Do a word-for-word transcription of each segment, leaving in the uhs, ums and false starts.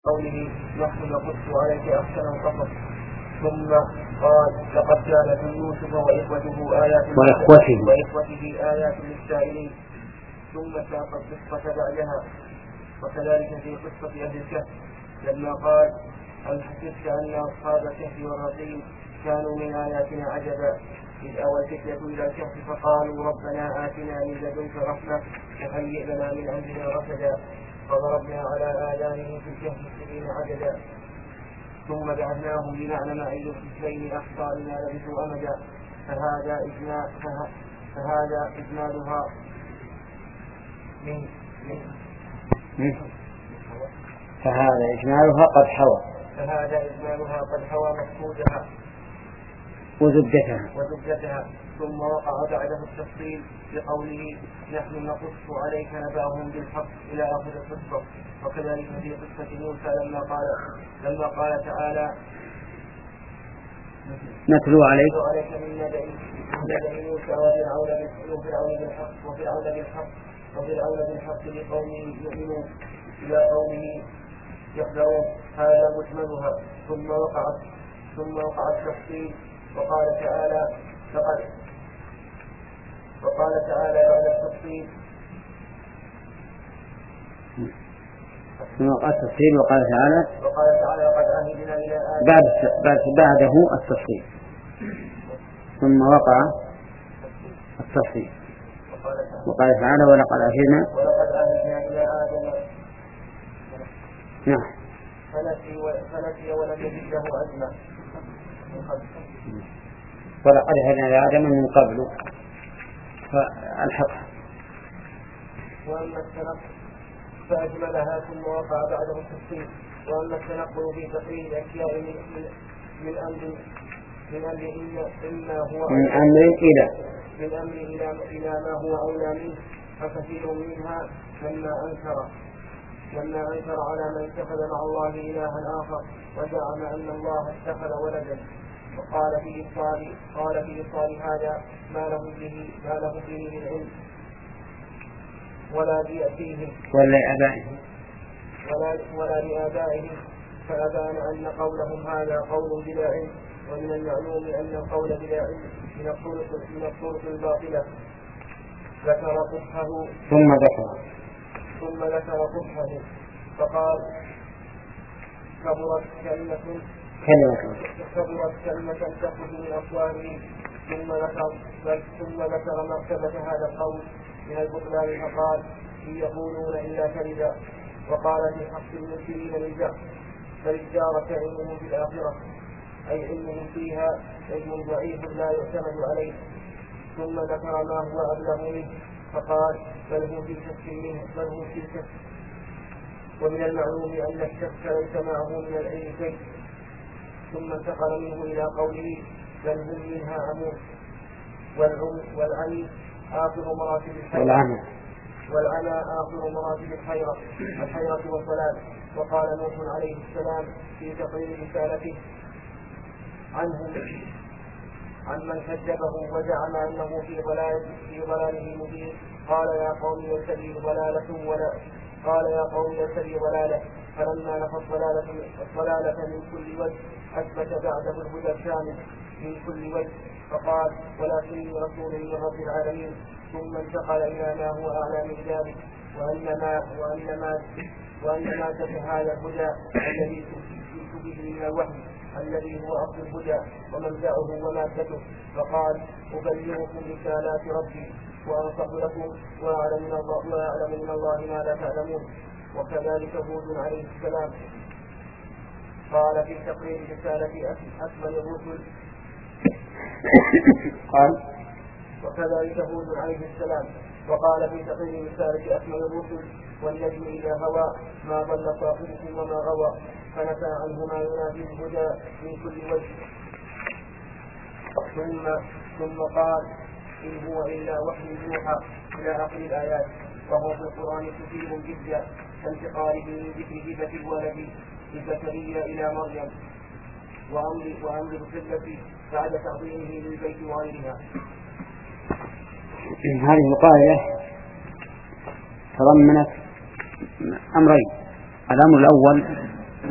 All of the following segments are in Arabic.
قوله نحن نقص عليك أحسن القصص. ثم قال لقد كان في يوسف وإخوته آيات وإخوته وإخوته آيات للسائلين. ثم ساق القصة بعدها. وكذلك في قصة أهل الكهف لما قال هل حسبت أن أصحاب الكهف والرقيم كانوا من آياتنا عجبا إذ أوى الفتية إلى الكهف فقالوا ربنا آتنا من لدنك رحمة وهيئ لنا من أمرنا رشدا فضربنا على آذانهم في الكهف سنين عددا ثم بعثناهم لنعلم أي الحزبين أحصى لما لبثوا أمدا. فهذا إجمال فه... فهذا إجمالها من من فهذا إجمالها قد حوى فهذا إجمالها قد حوى مفقودها وزبدتها وزبدتها. ثم وقع بعده التفصيل بقوله نحن نقص عليك نبأهم بالحق إلى آخر القصة. وكذلك في قصة موسى لما قال لما قال تعالى نتلو عليك من نبأ موسى وفرعون بالحق وفرعون بالحق وفرعون بالحق لقوم يؤمنون إلى قومه يخلعون. هذا مجملها. ثم وقعت ثم وقع التفصيل وقال تعالى فقد وقال تعالى بعد التفصيل ثم وقع التفصيل وقال تعالى وقال تعالى قد عهدنا إلى بعد بعد بعده التفصيل ثم وقع التفصيل وقال تعالى ولقد عهدنا ولقد عهدنا إلى آدم نعم فنسي ولم يجد له عزما. ولقد عهدنا إلى آدم من قبل فالحقها. وأما التنقل فأجملها ثم وقع بعده التفصيل. وأما التنقل في تقرير الأشياء من من أمر من أمر إما هو من أمر إلى من أمر إلى إلى ما هو أولى منه فكثير منها لما أنكر لما أنكر على من اتخذ مع الله إلها آخر وزعم أن الله اتخذ ولدا. وقال في إبطال قال في إبطال هذا ما له به ما له به من علم ولا لأبيهم ولا لآبائهم ولا ولا لآبائهم فأبان أن قولهم هذا قول بلا علم. ومن المعلوم أن القول بلا علم من الطرق من الطرق الباطلة. ذكر قبحه ثم ذكر ثم ذكر قبحه فقال كبرت كلمة كلمة كبرت كلمة تخرج من أفواههم. ثم ذكر ثم ذكر مرتبة هذا القول من البطلان فقال إن يقولون إلا كذبا. وقال في حق المسلمين للجهل فالجارة علمهم في الآخرة أي علمهم فيها علم ضعيف لا يعتمد عليه. ثم ذكر ما هو أبلغ منه فقال بل هو في شك منه بل هو في شك. ومن المعلوم أن الشك ليس معه من العلم شيء. ثم انتقل منه إلى قوله بل هم منها عمون والعمي آخر مراتب الحيرة والعمى آخر مراتب الحيرة الحيرة والضلال. وقال نوح عليه السلام في تقرير رسالته عنه عن من كذبه وزعم أنه في ضلاله في ضلاله مبين قال يا قوم يرتدي ضلالة ولا قال يا قوم يرتدي ضلالة فلما نفى الضلالة الضلالة من كل وجه أثبت بعده الهدى الشامل من كل وجه فقال ولكني رسول من رب العالمين. ثم انتقل إلى ما هو أعلى من ذلك وأنما وأنما وأنما هذا الهدى الذي جئت به من الوحي الذي هو أصل الهدى ومبدأه ومادته. فقال أبلغكم رسالات ربي وأنصح لكم وأعلم من الله وأعلم من الله ما لا تعلمون. وكذلك هود عليه السلام قال في تقرير رسالة أكمل الرسل قال وكذلك هود عليه السلام وقال في تقرير رسالة أكمل الرسل والنجم إذا هوى ما ضل صاحبكم وما غوى فنفى عنه ما ينافي الهدى من كل وجه. ثم ثم قال إن هو إلا وحي يوحى إلى آخر الآيات. وهو في القرآن كثير جدا كانتقاله من ذكر هبة الولد لزكريا إلى مريم وأمر وأمر القبلة بعد تعظيمه للبيت وغيرها. هذه القاعدة تضمنت أمرين. الأمر الأول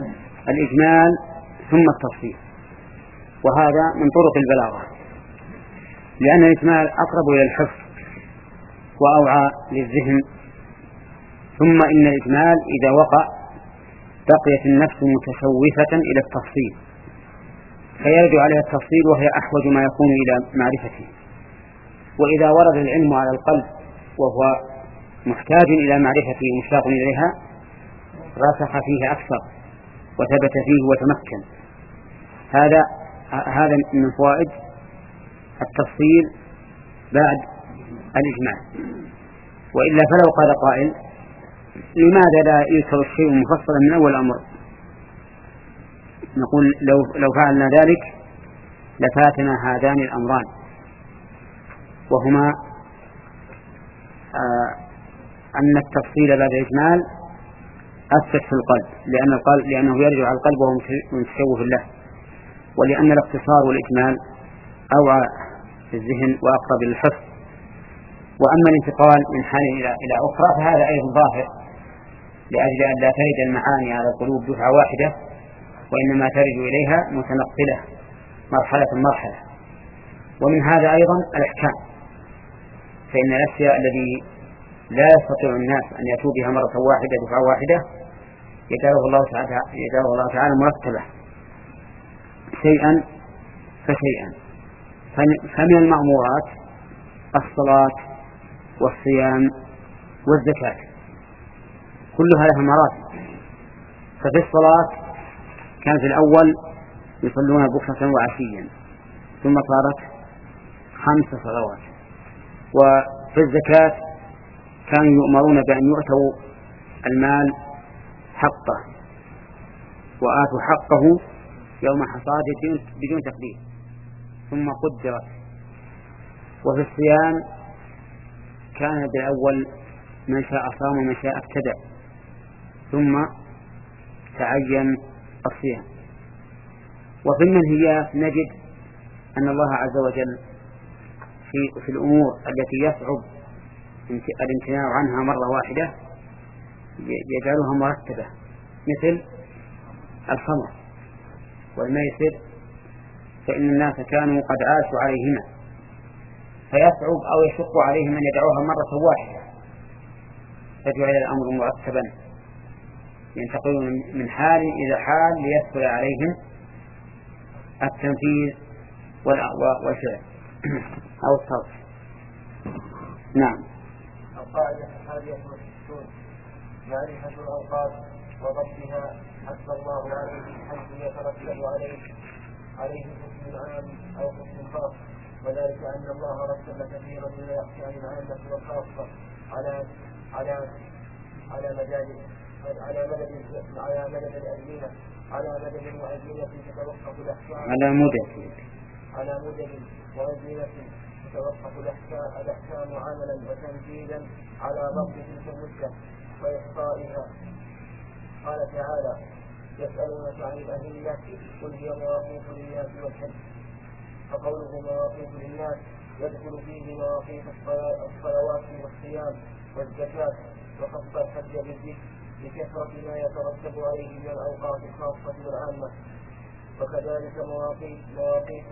الإجمال ثم التفصيل، وهذا من طرق البلاغة، لأن الإجمال أقرب إلى الحفظ وأوعى للذهن، ثم إن الإجمال إذا وقع بقيت النفس متشوفة إلى التفصيل، فيرد عليها التفصيل وهي أحوج ما يكون إلى معرفته. وإذا ورد العلم على القلب وهو محتاج إلى معرفته مشتاق إليها راسخ فيه أكثر وثبت فيه وتمكن. هذا هذا من فوائد التفصيل بعد الإجمال. وإلا فلو قال قائل لماذا لا يذكر الشيء مفصلا من أول الأمر؟ نقول لو لو فعلنا ذلك لفاتنا هذان الأمران، وهما آه أن التفصيل بعد الإجمال أثبت في القلب، لأن القلب لأنه يرجع على القلب وهو متشوف له، ولأن الاختصار والإجمال أوعى في الذهن وأقرب للحفظ. وأما الانتقال من حال إلى إلى أخرى فهذا أيضا ظاهر، لأجل أن لا ترد المعاني على القلوب دفعة واحدة، وإنما ترد إليها متنقلة مرحلة مرحلة. ومن هذا أيضا الأحكام، فإن الأشياء الذي لا يستطيع الناس أن يأتوا بها مرة واحدة دفعة واحدة يجعله الله تعالى يجعله الله تعالى مرتبة شيئا فشيئا. فمن المأمورات الصلاة والصيام والزكاة كلها لها مراتب. ففي الصلاة كان في الأول يصلون بكرة وعشيا، ثم صارت خمس صلوات. وفي الزكاة كانوا يؤمرون بأن يؤتوا المال حقه، وآتوا حقه يوم حصاده بدون تقدير، ثم قدرت. وفي الصيام كان بالأول من شاء صام ومن شاء ابتدع، ثم تعين الصيام. وفي المنهيات نجد أن الله عز وجل في, في الأمور التي يصعب الامتناع عنها مرة واحدة يجعلها مرتبة، مثل الخمر والميسر، فإن الناس كانوا قد عاشوا عليهما، فيصعب أو يشق عليهم أن يدعوها مرة واحدة، فجعل الأمر مرتبا ينتقلون من حال إلى حال ليسهل عليهم التنفيذ والفعل أو الصرف. نعم. القاعدة الحادية والستون: معرفة الأوقات وضبطها حسب الله عليه حيث يترتب عليه عليه حكم العام أو حكم خاص، وذلك أن الله رتب كثيرا من الأحكام العامة والخاصة على على على مداد على مدد على مدد الأزمنة على مدد وأزمنة تتوقف الأحكام على مدد على مدد وأزمنة تتوقف الأحكام عملا وتنفيذا على ضبط تلك المدة وإحصائها. قال تعالى: يسألونك عن الأهلة قل هي مواقيت للناس والحج. فقوله مواقيت للناس يدخل فيه مواقيت الصلوات والصيام والزكاة، وخص الحج بالذكر لكثرة ما يترتب عليه من الأوقات الخاصة والعامة. وكذلك مواقيت مواقيت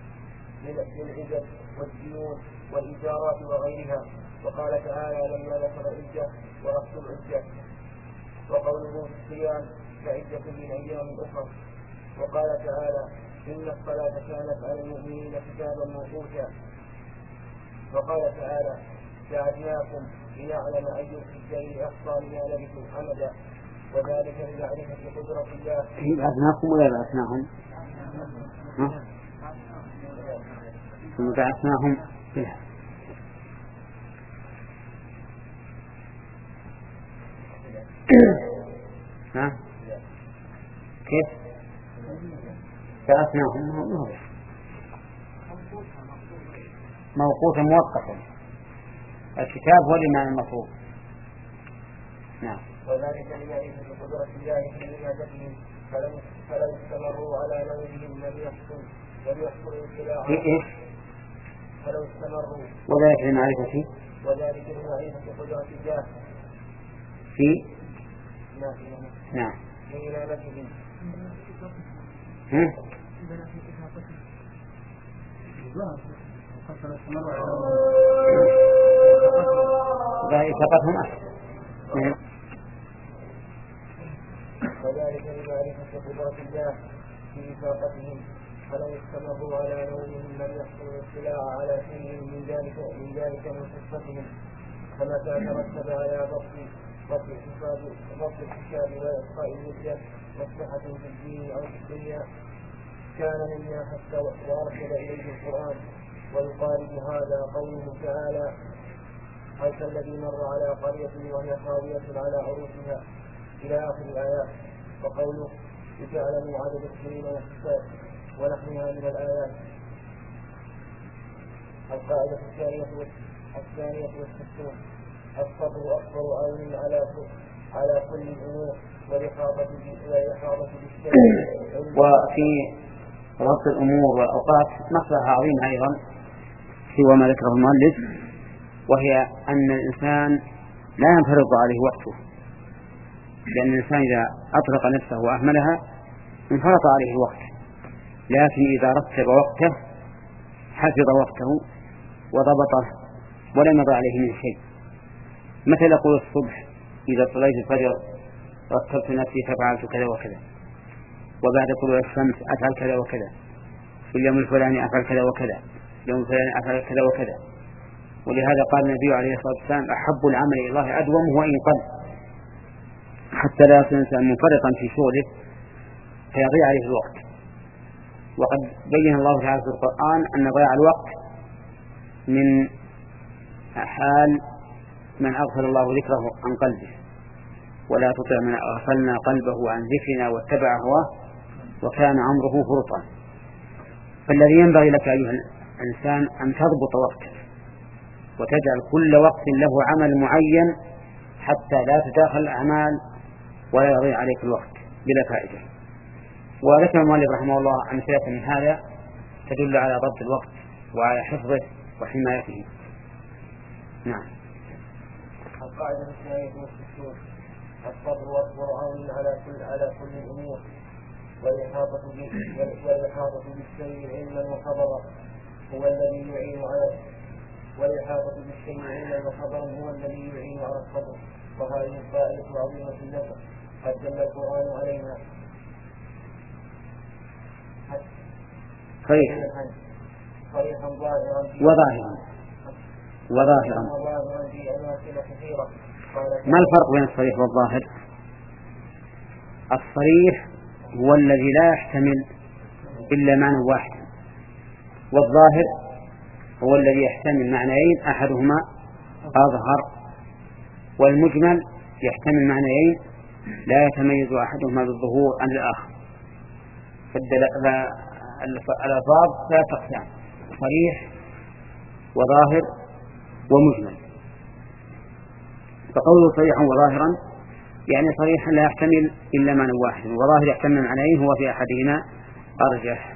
للعدد والديون والإيجارات وغيرها. وقال تعالى لما ذكر العدة ورفض العدة. وقوله في الصيام كعدة من أيام أخرى. وقال تعالى إن الصلاة كانت على المؤمنين كتابا موقوتا. وقال تعالى جعلناكم ليعلم أي الحجين أحصى لما لبثوا أمدا، وذلك لمعرفة قدرة الله. بعثناكم ولا بعثناهم؟ ثم بعثناهم فيها. ها؟ كيف؟ بعثناهم موقوتا مؤقتا. الكتاب هو لمعنى المفروض. نعم. وذلك لمعرفة قدرة الله في عبادته، فلو فلو استمروا على نومهم لم يحصل لم يحصل الابتلاء. إيش؟ فلو استمروا. وذلك لمعرفة. وذلك لمعرفة قدرة الله في. نعم. نعم. وإمامتهم. إساقتهم أحسن. وذلك لمعرفة قدرة الله في إساقتهم، فلو استمروا على نومهم لم يحصل الاطلاع على شيء من ذلك من ذلك من قصتهم، فمتى ترتب على ضبط ضبط الحساب ضبط الحساب وإبقاء المدة مصلحة في الدين أو في الدنيا كان مما حتى وأرشد إليه القرآن. ويقارب هذا قوله تعالى: هل كالذي مر على قرية وهي خاوية على عروشها إلى آخر الآيات. وقوله: لتعلموا عدد السنين والحساب ونحوها من الآيات. القاعدة الثانية الثانية والستون: الصبر أكبر عون على على كل الأمور والإحاطة بالشيء. وفي ربط الأمور والأوقات مصلحة عظيمة أيضا سوى ما ذكره المؤلف، وهي أن الإنسان لا ينفرض عليه وقته، لأن الإنسان إذا أطلق نفسه وأهملها انفرط عليه الوقت، لكن إذا رتب وقته حفظ وقته وضبطه ولم يضع عليه من شيء. مثل يقول الصبح إذا صليت الفجر رتبت نفسي ففعلت كذا وكذا، وبعد طلوع الشمس أفعل كذا وكذا، في اليوم الفلاني أفعل كذا وكذا، اليوم الفلاني أفعل كذا وكذا. ولهذا قال النبي عليه الصلاة والسلام: أحب العمل إلى الله أدومه وإن قل، حتى لا يكون الإنسان منفرطا في شغله فيضيع عليه الوقت. وقد بين الله تعالى في القرآن أن ضياع الوقت من حال من أغفل الله ذكره عن قلبه، ولا تطع من أغفلنا قلبه عن ذكرنا واتبع هواه وكان أمره فرطا. فالذي ينبغي لك أيها الإنسان أن تضبط وقتك وتجعل كل وقت له عمل معين حتى لا تداخل الأعمال ولا يضيع عليك الوقت بلا فائدة. وذكر المؤلف رحمه الله أمثلة من هذا تدل على ضبط الوقت وعلى حفظه وحمايته. نعم. القاعدة الثانية والستون: الصبر أكبر عون على كل على كل الأمور والإحاطة والإحاطة بالشيء علما وخبرا هو الذي يعين على والإحاطة بالشيء علما وخبرا هو الذي يعين على الصبر. وهذه القاعدة عظيمة النفع قد دل القرآن عليها صريحا ظاهرا وظاهرا وظاهرا. ما الفرق بين الصريح والظاهر؟ الصريح هو الذي لا يحتمل إلا معنى واحد، والظاهر هو الذي يحتمل معنيين أحدهما أظهر، والمجمل يحتمل معنيين لا يتميز أحدهما بالظهور عن الآخر. فالألفاظ لا تقسم: صريح وظاهر ومجمل. فقوله صريحا وظاهرا يعني صريحا لا يحتمل إلا معنى واحد، وظاهر يحتمل معنيين هو في أحدهما أرجح.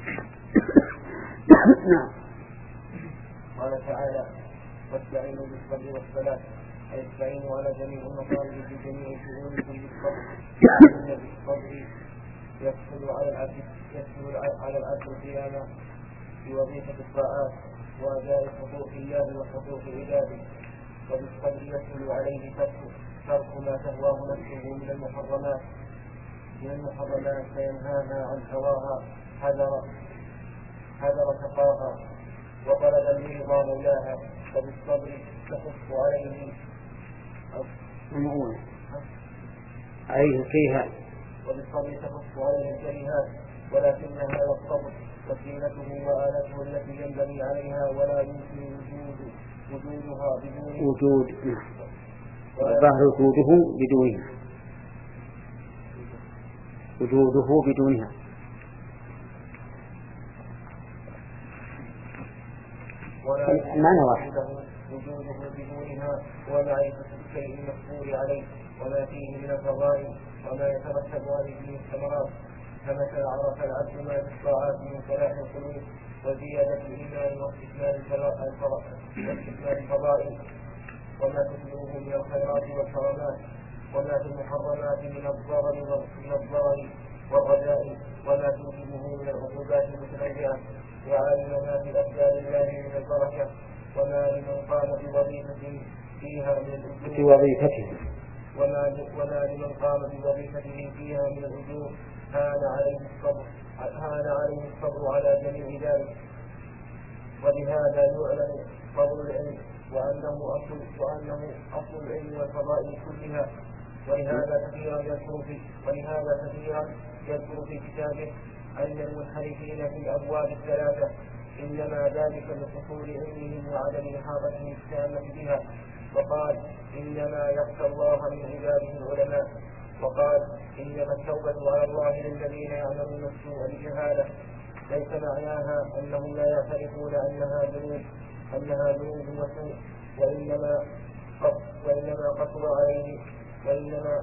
نعم. قال تعالى: واستعينوا بالصبر والصلاة، أي استعينوا على جميع المطالب في جميع شؤونكم بالصبر، إن بالصبر يسهل على العبد يسهل على العبد القيامة بوظيفة الطاعات وأداء حقوق الله وحقوق عباده، وبالصبر يسهل عليه ترك ما تهواه نفسه من المحرمات من المحرمات فينهاها عن هواها حذر حذر تقاها وطلب الرضا مولاها. وبالصبر تخف عليه المؤونة عليه الكيهات وبالصبر تخف عليه الكيهات ولكنها والصبر وسيلته وآلته التي ينبغي عليها ولا يمكن وجود وجودها بدون وجود ظهر وجوده بدونها وجوده بدونها معنى واحد: وجوده بدونها ومعرفة الشيء المحصول عليه وما فيه من الفضائل وما يترتب عليه من الثمرات. فمتى عرف العبد ما في الطاعات من صلاح القلوب وزيادة الإيمان واستكمال الفضائل وما تتلوه من الخيرات والكرامات وما في المحرمات من الضرر من الضرر والرجاء وما توجبه من العقوبات المتنوعة، وعلم ما في أفعال الله من البركة، وما لمن قام بوظيفة فيها من الأجور بوظيفته وما وما لمن قام بوظيفته فيها من الأجور هان عليه الصبر هان عليه الصبر على جميع ذلك. وبهذا يعلم فضل العلم وأنه أصل وأنه أصل العلم والفضائل كلها. ولهذا كثيرا يذكر في ولهذا كثيرا يذكر في كتابه أن المنحرفين في الأبواب الثلاثة إنما ذلك لقصور علمهم وعدم إحاطتهم التامة بها، وقال إنما يخشى الله من عباده العلماء، وقال إنما التوبة على الله للذين يعملون السوء بجهالة، ليس معناها أنهم لا يعترفون أنها ذنوب أنها ذنوب وسوء، وإنما وإنما قصر عليه وإنما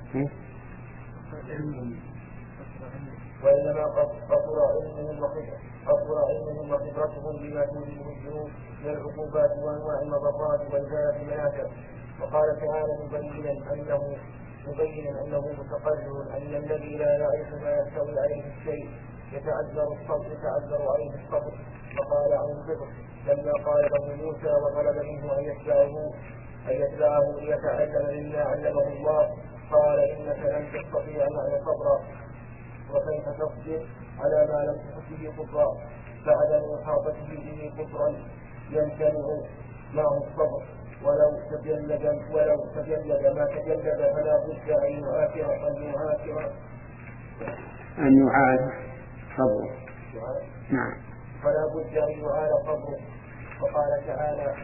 وإنما قصر علمهم قصر علمهم وخبرتهم بما توجبه الذنوب من العقوبات وأنواع المضرات وإزالة المنافع. وقال تعالى مبينا أنه مبينا أنه متقرر أن الذي لا يعرف ما يستوي عليه الشيء يتعذر الصبر يتعذر عليه الصبر. فقال عن الخضر لما قال له موسى وطلب منه أن يتبعه أن يتبعه ليتعلم مما علمه الله قال إنك لن تستطيع معي صبرا، وكيف تصبر على ما لم تحط به كفرا، فعدم إحاطته به كفرا يمتنع معه الصبر، ولو تجلد ولو تجلد ما تجلد فلا بد أن يعافر أن يعافر أن يعاد صبره. نعم. فلا بد أن يعاد صبره. وقال تعالى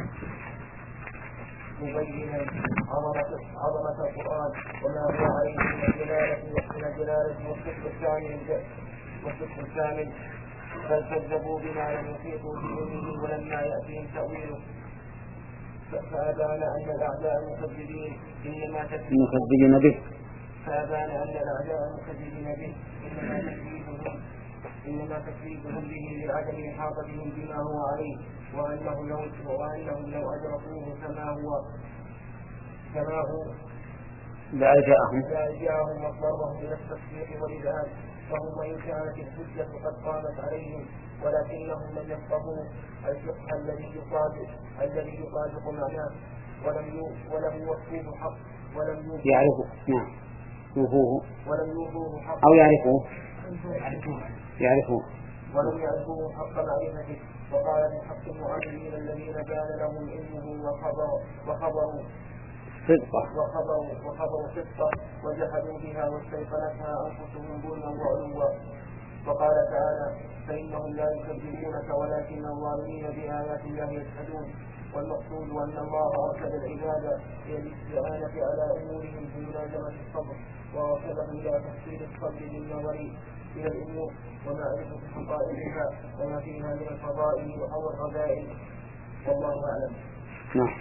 مبينا عظمة القرآن وما هو عليه من الجلالة من الجلالة والصدق الكامل والصدق الكامل، بل كذبوا بما لم يحيطوا بعلمه ولما يأتيهم تأويله. فأبان أن الأعداء المكذبين إنما المكذبين به فأبان أن الأعداء المكذبين به إنما تكذيبهم إنما تكذيبهم به لعدم إحاطتهم بما هو عليه، وأنهم لو وأنهم لو أدركوه كما هو كما هو لألجأهم لألجأهم واضطرهم إلى التصديق والإذعان، فهم وإن كانت الحجة قد قامت عليهم ولكنهم لم يفقهوا الفقه الذي يطابق الذي يطابق معناه ولم ولم يوفوه حق ولم يعرفوه نعم يوفوه ولم يوفوه حق أو يعرفوه يعرفوه ولم يعرفوه حق معرفته. وقال من حق المعلمين الذين كان لهم علمه وخبروا وخبروا صدقة وخبروا وخبروا صدقة وجحدوا بها واستيقنتها أنفسهم ظلما وعلوا. وقال تعالى فإنهم لا يكذبونك ولكن الظالمين بآيات الله يجحدون. والمقصود أن الله أرشد العباد إلى الاستعانة على أمورهم بملازمة الصبر، وأرشدهم إلى تحصيل الصبر بالنظر إلى الأمور ومعرفة حقائقها وما فيها من الفضائل أو الرذائل، والله أعلم. نعم.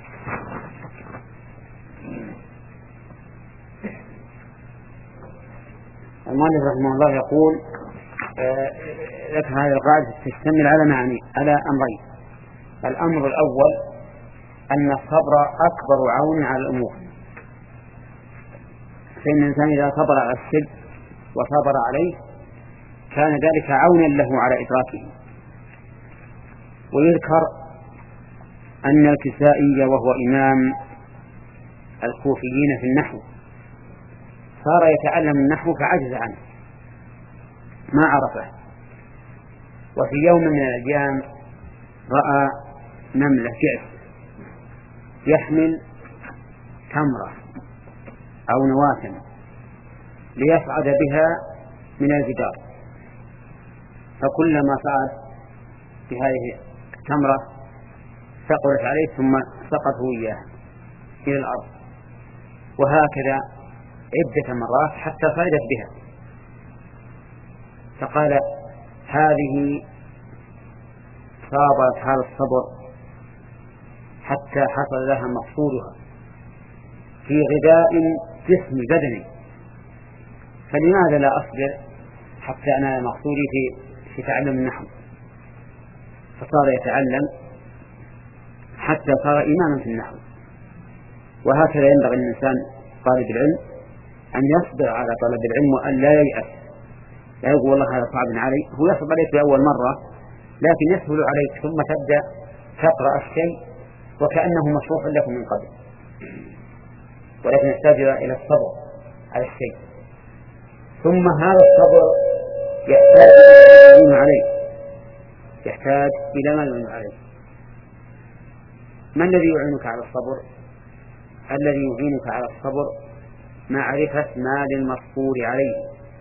المؤلف رحمه الله يقول ذكر هذه القاعدة تشتمل على معنى على أمرين. الأمر الأول أن الصبر أكبر عون على الأمور، فإن الإنسان إذا صبر على الشد وصبر عليه كان ذلك عونا له على إدراكه. ويذكر أن الكسائي وهو إمام الكوفيين في النحو صار يتعلم النحو فعجز عنه ما عرفه، وفي يوم من الأيام رأى نملة جعف يحمل تمرة أو نواة ليصعد بها من الجدار، فكلما صعد بهذه التمرة ثقلت عليه ثم سقطه إياها إلى الأرض، وهكذا عدة مرات حتى صعدت بها. فقال هذه صابت هذا الصبر حتى حصل لها مقصودها في غذاء جسم بدني، فلماذا لا أصبر حتى أنا مقصودي في, في تعلم النحو؟ فصار يتعلم حتى صار إماما في النحو. وهكذا ينبغي الإنسان طالب العلم أن يصبر على طلب العلم وأن لا ييأس، لا يقول والله هذا صعب علي. هو يصعب عليك في أول مرة لكن يسهل عليك، ثم تبدأ تقرأ الشيء وكأنه مشروع لك من قبل، ولكن يحتاج إلى الصبر على الشيء. ثم هذا الصبر يحتاج إلى ما عليه، يحتاج إلى ما يعين عليه. ما الذي يعينك على الصبر؟ الذي يعينك على الصبر معرفة ما للمصبور عليه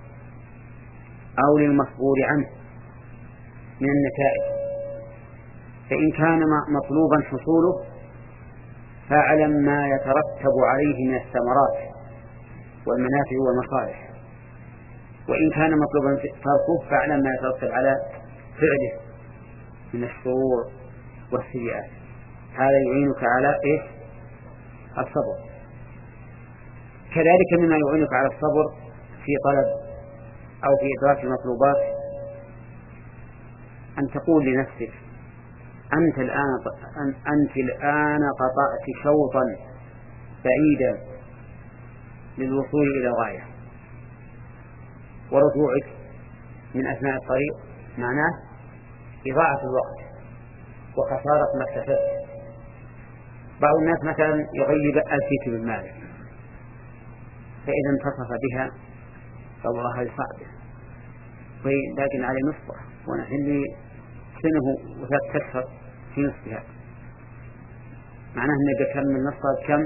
أو للمصبور عنه من النتائج. فإن كان مطلوبا حصوله فاعلم ما يترتب عليه من الثمرات والمنافع والمصالح، وإن كان مطلوبا تركه فاعلم ما يترتب على فعله من الشرور والسيئات. هذا يعينك على إيش؟ الصبر. كذلك مما يعينك على الصبر في طلب أو في إدراك المطلوبات أن تقول لنفسك أنت الآن أنت الآن قطعت شوطا بعيدا للوصول إلى الغاية، ورجوعك من أثناء الطريق معناه إضاعة الوقت وخسارة ما اكتسبت. بعض الناس مثلا يغيب ألفية من ماله، فإذا انتصف بها فالله يصعبه، لكن عليه نصفه ونحن لي سنه وثلاث أشهر في نصفها، معناه أنه يكمل نصفها كم؟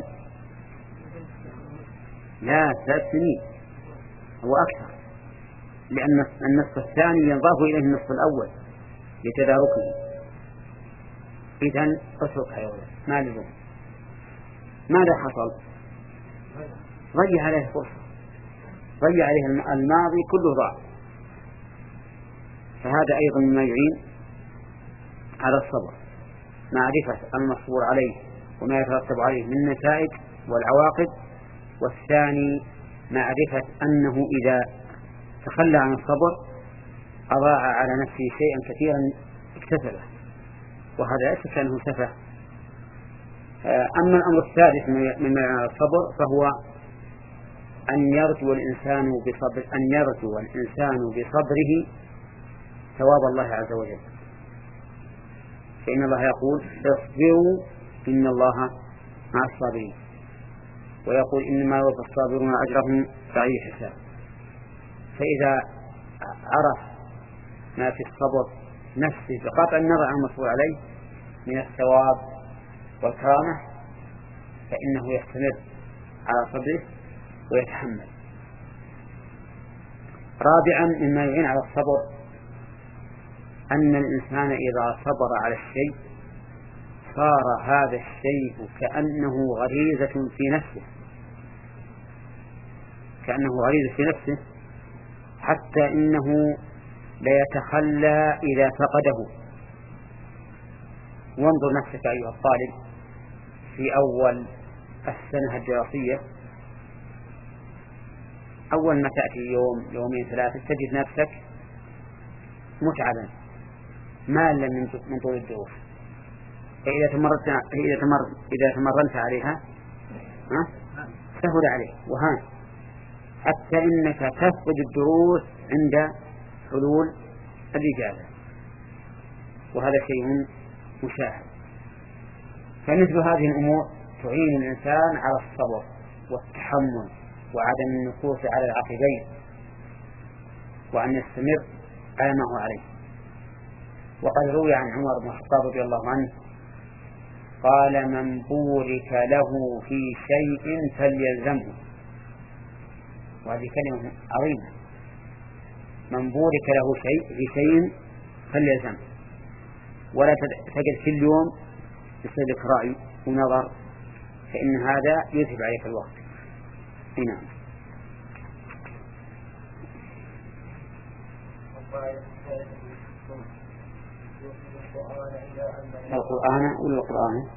لا، ثلاث سنين هو أكثر، لأن النصف الثاني ينضاف إليه النصف الأول لتداركه. إذن اتركها يا ولد، ما لزم. ماذا حصل؟ ضيع عليه فرصة، ضيع عليه الماضي كله ضاع. فهذا أيضا مما يعين على الصبر، معرفة المصبور عليه وما يترتب عليه من النتائج والعواقب. والثاني معرفة أنه إذا تخلى عن الصبر أضاع على نفسه شيئا كثيرا اكتسبه، وهذا لا شك أنه سفه. أما الأمر الثالث من معنى الصبر فهو أن يرجو الإنسان بصبر أن يرجو الإنسان بصبره ثواب الله عز وجل. فإن الله يقول اصبروا إن الله مع الصابرين، ويقول إنما يوفى الصابرون أجرهم بغير حساب. فإذا عرف ما في الصبر نفسه بقطع النظر عن المصبور عليه من الثواب والكرامة فإنه يستمر على صبره ويتحمل. رابعا مما يعين على الصبر أن الإنسان إذا صبر على الشيء صار هذا الشيء كأنه غريزة في نفسه كأنه غريزة في نفسه حتى إنه ليتخلى إذا فقده. وانظر نفسك أيها الطالب في أول السنة الدراسية، أول ما تأتي يوم يومين ثلاثة تجد نفسك متعبا مالا من طول الدروس، فإذا تمرت إذا تمر إذا تمرنت عليها سهل عليه وهان، حتى إنك تفقد الدروس عند حلول الإجازة، وهذا شيء مشاهد. فمثل هذه الأمور تعين الإنسان على الصبر والتحمل وعدم النكوص على العقبين، وأن يستمر على ما هو عليه. وقد روي عن عمر بن الخطاب رضي الله عنه قال من بورك له في شيء فليلزمه، وهذه كلمة عظيمة، من بورك له شيء في شيء فليلزمه، ولا تجد كل يوم يصيبك رأي ونظر، فإن هذا يذهب عليك الوقت. هنا القرآن ولا القرآن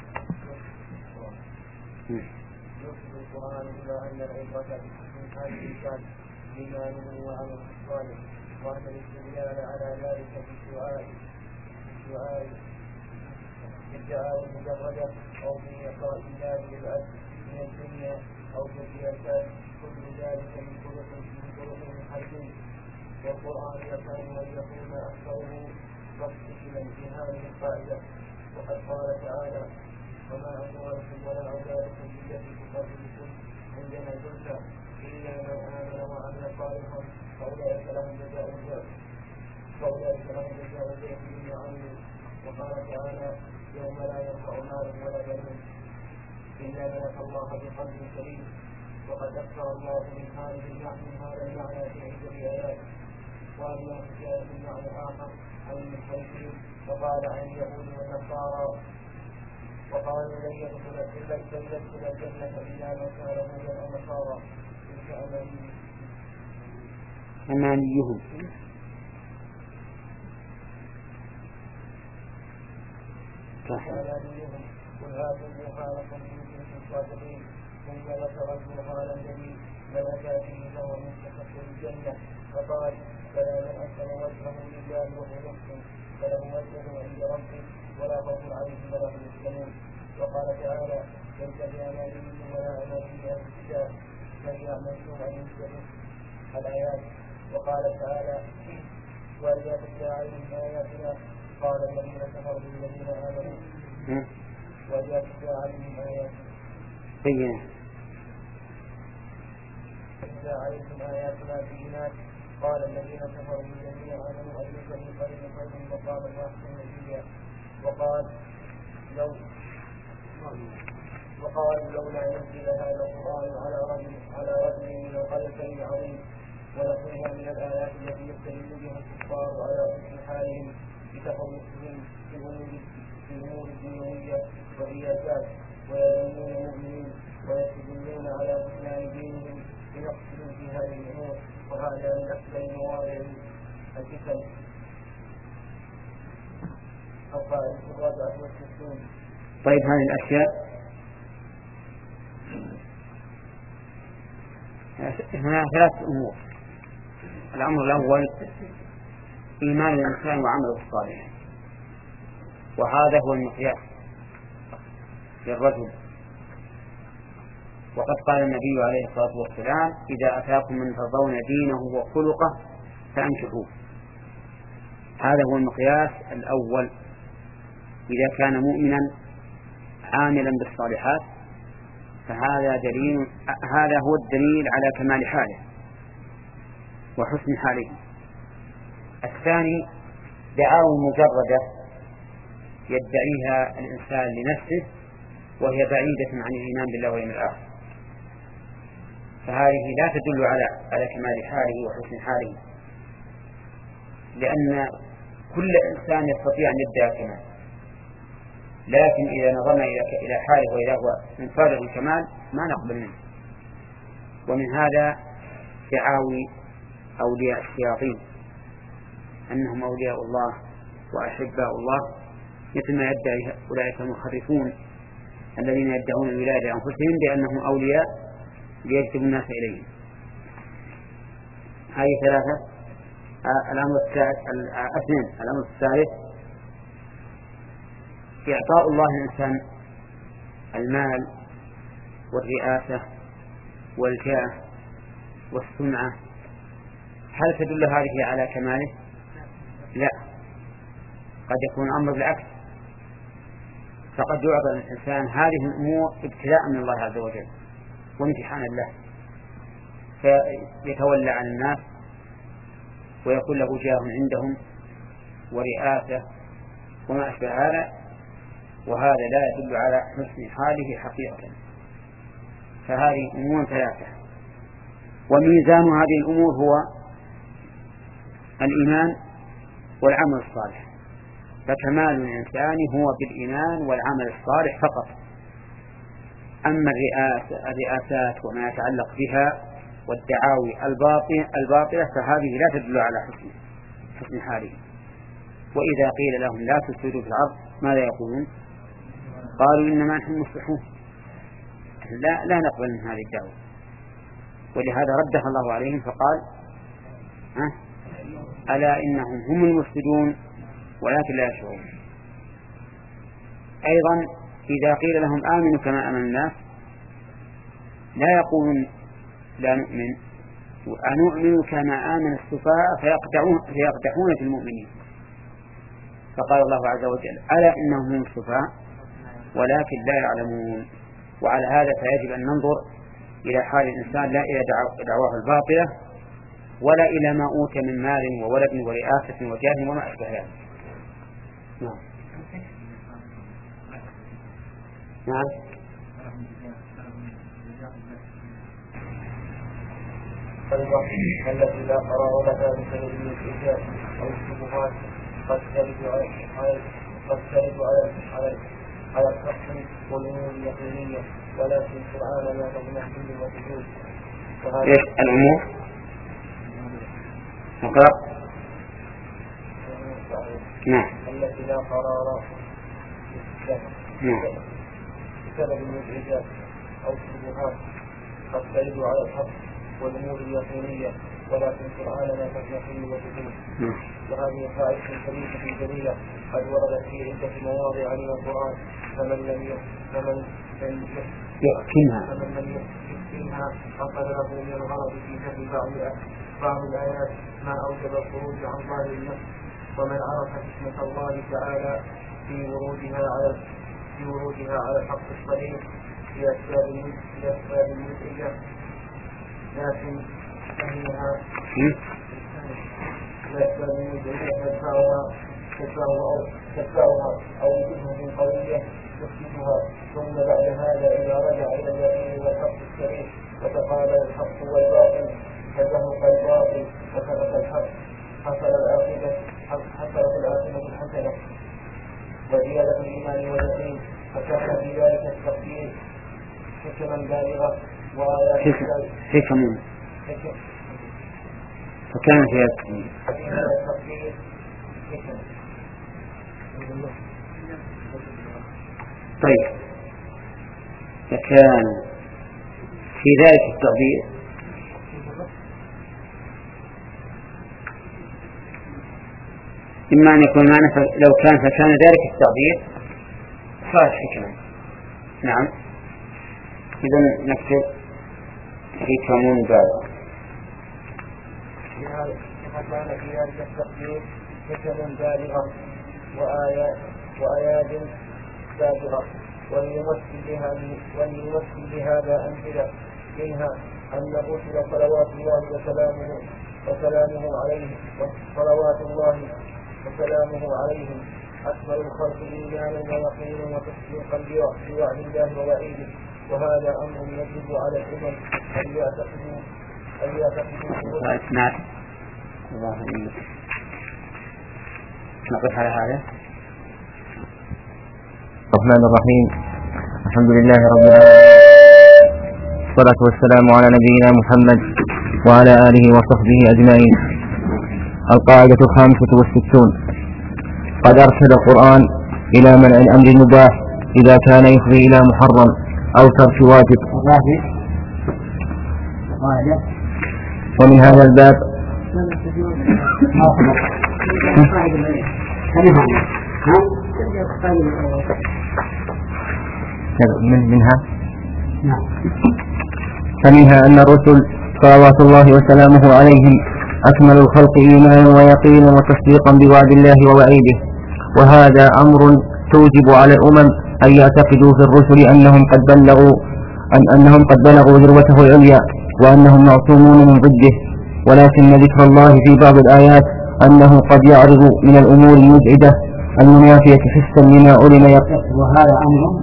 يوصل القرآن إلى أن العبرة من هذا الإنسان إيمانه وعمله الصالح، وأن الاستدلال على ذلك بالدعاء بالدعاء بالدعاء المجردة أو من إعطاء الله للعبد من الدنيا أو كالسياسات كل ذلك من طرق من طرق الحديث. والقرآن يكاد أن يكون أكثره متصلا في هذه القاعدة. وقد قال تعالى: وما أموالكم ولا أولادكم بالتي تقربكم عندنا زلفى إلا من آمن وعمل صالحا فأولئك لهم جزاء الجنة فأولئك لهم جزاء الجنة بما عملوا. وقال تعالى: يوم لا ينفع مال ولا بنون إلا من أتى الله بقلب سليم. وقد أكثر الله من هذه المعنى هذا المعنى في عدة آيات. وأما في آية المعنى الآخر عن المشركين فقال عن اليهود والنصارى وقالوا لن يدخل الجنة إلا من كان هودا أو نصارى تلك أمانيهم أمانيهم أمانيهم قل هاتوا برهانكم إن كنتم صادقين. ثم ذكر البرهان الذي ملك فيه فهو مستحق الجنة فقال: فلا من أسلم وجهه لله وهو محسن فله وجهه عند ربه ولا خوف عليهم ولا هم يحزنون. وقال تعالى: ليس بأمانيهم ولا أماني أهل الكتاب من يعمل سوءا يجزه الآيات. وقال تعالى: وإذا تتلى عليهم آياتنا قال الذين كفروا للذين آمنوا وإذا تتلى عليهم آياتنا إذا عليهم آياتنا بينات قال الذين كفروا للذين آمنوا أي فريقين خير مقاما وأحسن نبيا. وقال لو وقال لولا نزل هذا القرآن على رجل على رجل من القريتين عظيم. ونحوها من الآيات التي يستدل بها الكفار على حسن حالهم بتخلصهم في الأمور الدنيوية والرياسات ويظنون مؤمنين ويستدلون على بطلان دينهم بنقصهم في هذه الأمور. وهذا من أكثر مواضع الفتن. القاعدة الرابعة والستون. طيب هذه الأشياء هنا ثلاث أمور. الأمر الأول إيمان الإنسان وعمله الصالح، وهذا هو المقياس للرجل. وقد قال النبي عليه الصلاة والسلام: إذا أتاكم من ترضون دينه وخلقه فأنكحوه. هذا هو المقياس الأول. إذا كان مؤمنا عاملا بالصالحات فهذا دليل هذا هو الدليل على كمال حاله وحسن حاله. الثاني دعاوى مجردة يدعيها الإنسان لنفسه وهي بعيدة عن الإيمان بالله واليوم الآخر، فهذه لا تدل على على كمال حاله وحسن حاله، لأن كل إنسان يستطيع أن يدعي كمال، لكن إذا نظرنا إلى حاله وإذا هو من صادق الكمال ما نقبل منه. ومن هذا دعاوي أولياء الشياطين أنهم أولياء الله وأحباء الله، مثل ما يدعي أولئك المخرفون الذين يدعون الولاية لأنفسهم بأنهم أولياء ليجذبوا الناس إليهم. هذه ثلاثة. الأمر الثالث اثنين الأمر الثالث إعطاء الله الإنسان المال والرئاسة والجاه والسمعة. هل تدل هذه على كماله؟ لا، قد يكون الأمر بالعكس، فقد يعطى الإنسان هذه الأمور ابتلاء من الله عز وجل وامتحانا له، فيتولى عن الناس ويكون له جاه عندهم ورئاسة وما أشبه هذا، وهذا لا يدل على حسن حاله حقيقة. فهذه أمور ثلاثة، وميزان هذه الأمور هو الإيمان والعمل الصالح. فكمال الإنسان هو بالإيمان والعمل الصالح فقط. أما الرئاسات وما يتعلق بها والدعاوي الباطلة فهذه لا تدل على حسن حسن حاله. وإذا قيل لهم لا تفسدوا في الأرض ماذا يقولون؟ قالوا إنما نحن مصلحون. لا لا نقبل من هذه الدعوة، ولهذا ردها الله عليهم فقال: أه؟ ألا إنهم هم المفسدون ولكن لا يشعرون. أيضا إذا قيل لهم آمنوا كما آمن الناس لا يقولون لا نؤمن، أنؤمن كما آمن السفهاء فيقدحون فيقدحون في المؤمنين. فقال الله عز وجل ألا إنهم هم السفهاء ولكن لا يعلمون. وعلى هذا فيجب أن ننظر إلى حال الإنسان لا إلى دعواه الباطلة ولا إلى ما أوتي من مال وولد ورئاسة وجاه وما أشبه ذلك. نعم نعم التي لا قرار لها بسبب الإجابة أو الشبهات قد ترد على قد ترد على على على الحق والأمور اليقينية ولكن سبحان ما تضمحل وتجوز. ايش الأمور؟ نقرأ. نعم. التي لا قرار نعم. بسبب الإجابة أو الشبهات قد ترد على الحق والأمور اليقينية ولكن سبحان ما تضمحل وتجوز. وهذه قاعدة كبيرة جليلة قد وردت في عدة مواضع من القرآن فمن لم فمن لم يحكمها فمن لم يحكمها حصل له من الغرض في جهل بعض بعض الآيات ما أوجب الخروج عن ظاهر النفس. ومن عرف حكمة الله تعالى في ورودها على في ورودها على الحق الصريح في أسباب في أسباب مزعجة لكن فهمها الأسباب المزعجة تدفعها تدفعها أو بجهة قوية تثبتها. ثم بعد هذا إذا رجع إلى اليقين والحق الصريح وتقابل الحق والباطل فزهق الباطل وثبت الحق حصل العاقبة حصلت العاقبة الحسنة وزيادة الإيمان واليقين. فكان في ذلك التقدير حكما بالغة وآيات حكم فكان في التقدير حكم. طيب فكان في ذلك التقدير إما أن يكون معنى لو كان فكان ذلك التقدير صار حكما. نعم إذن نكتب حكم بالغ. فكان في ذلك التقدير حكم بالغة وآيات وآيات سابقة وليمثل بها وليمثل بهذا أمثلة منها أن الرسل صلوات الله وسلامه وسلامه عليهم صلوات الله وسلامه عليهم أكمل الخلق إيمانا ويقينا وتصديقا بوعد الله ووعيده. وهذا أمر يجب على الأمم أن يعتقدوا أن يعتقدوا. نعم. نقف على هذا. الرحمن الرحيم. الحمد لله رب العالمين والصلاة والسلام على نبينا محمد وعلى آله وصحبه أجمعين. القاعدة الخامسة والستون. قد أرشد القرآن إلى منع الأمر المباح إذا كان يفضي إلى محرم أو ترك واجب. ومن هذا الباب من منها فمنها أن الرسل صلوات الله وسلامه عليهم أكمل الخلق إيمانا ويقينا وتصديقا بوعد الله ووعيده. وهذا أمر توجب على الأمم أن يعتقدوا في الرسل أنهم قد بلغوا أن أنهم قد بلغوا ذروته العليا وأنهم معصومون من ضده. ولكن ذكر الله في بعض الآيات أنه قد يعرض من الأمور المزعجة المنافية حسا لما علم يقين. وهذا أمر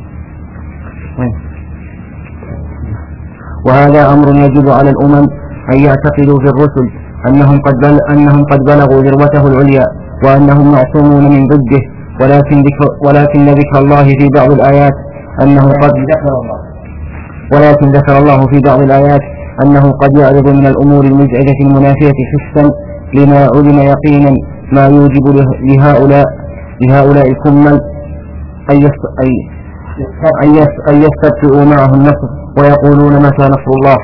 وهذا أمر يجب على الأمم أن يعتقدوا في الرسل أنهم قد بل أنهم قد بلغوا ذروته العليا وأنهم معصومون من ضده. ولكن ذكر ولكن ذكر الله في بعض الآيات أنه قد ولكن ذكر الله في بعض الآيات أنه قد يعرض من الأمور المزعجة المنافية حسا لما علم يقينا ما يوجب لهؤلاء لهؤلاء الكمل أن يستبطئوا معه النصر ويقولون متى نصر الله.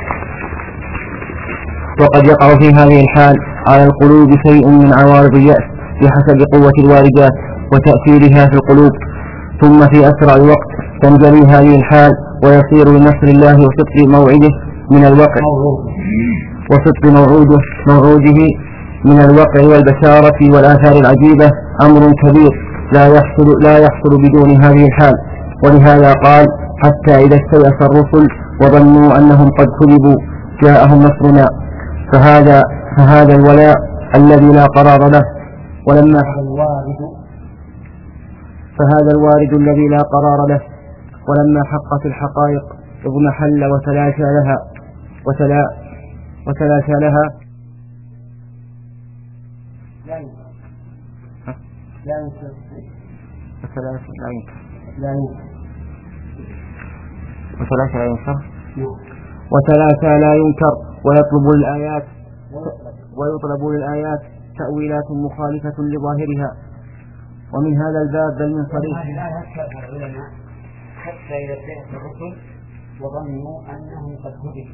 وقد يقع في هذه الحال على القلوب شيء من عوارض اليأس بحسب قوة الواردات وتأثيرها في القلوب، ثم في أسرع وقت تنجلي هذه الحال ويصير لنصر الله وصدق موعده من الوقع وصدق موعوده موعوده من الوقع والبشارة والآثار العجيبة أمر كبير لا يحصل لا يحصل بدون هذه الحال. ولهذا قال: حتى إذا استيأس الرسل وظنوا أنهم قد كذبوا جاءهم نصرنا. فهذا فهذا الولاء الذي لا قرار له، ولما فهذا الوارد الذي لا قرار له ولما حقت الحقائق اضمحل وتلاشى لها وتلا وتلاشى لها لا ينكر لا ينكر لا ينكر لا ينكر وتلاشى لا ينكر وتلاشى لا ينكر ويطلب الآيات ويطلب للآيات تأويلات مخالفة لظاهرها. ومن هذا الباب بل من صريح حتى إذا استيأس الرسل وظنوا أنهم قد كذبوا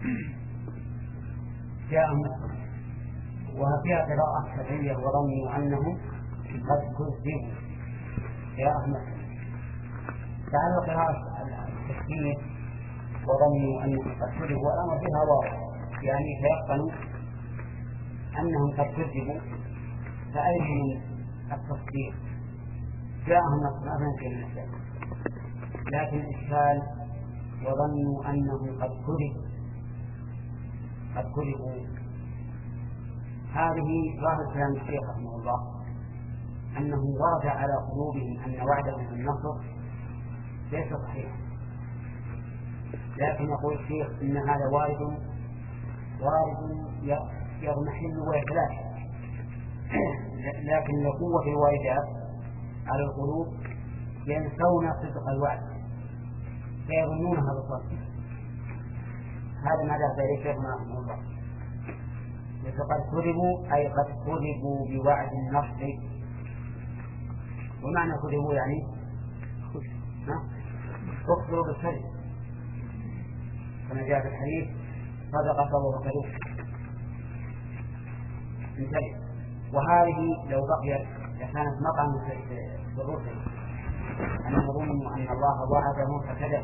جاءهم وفيها قراءة شرعية وظنوا أنهم قد كذبوا جاءهم. تعالى قراءة التشكيل وظنوا أنهم قد كذبوا والأمر فيها واضح، يعني تيقنوا أنهم قد كذبوا فأين التصديق جاءهم نصرنا في المسجد، لكن الإشكال وظنوا أنهم قد كذبوا قد كذبوا هذه ظاهر كلام الشيخ رحمه الله أنه ورد على قلوبهم أن وعدهم بالنصر ليس صحيحا، لكن يقول الشيخ إن هذا وارد وارد يضمحل ويتلاشى، لكن لقوة الواردات على القلوب ينسون صدق الوعد فيظنونها بالصدق. هذا ما ذهب إليه شيخنا رحمه الله. قد كذبوا أي قد كذبوا بوعد النصر، ومعنى كذبوا يعني اخبروا بالكذب كما جاء في الحديث: صدق الله وكذب انتبه. وهذه لو بقيت كانت مقام بالرسل أن نظن أن الله وعدهم فكذب،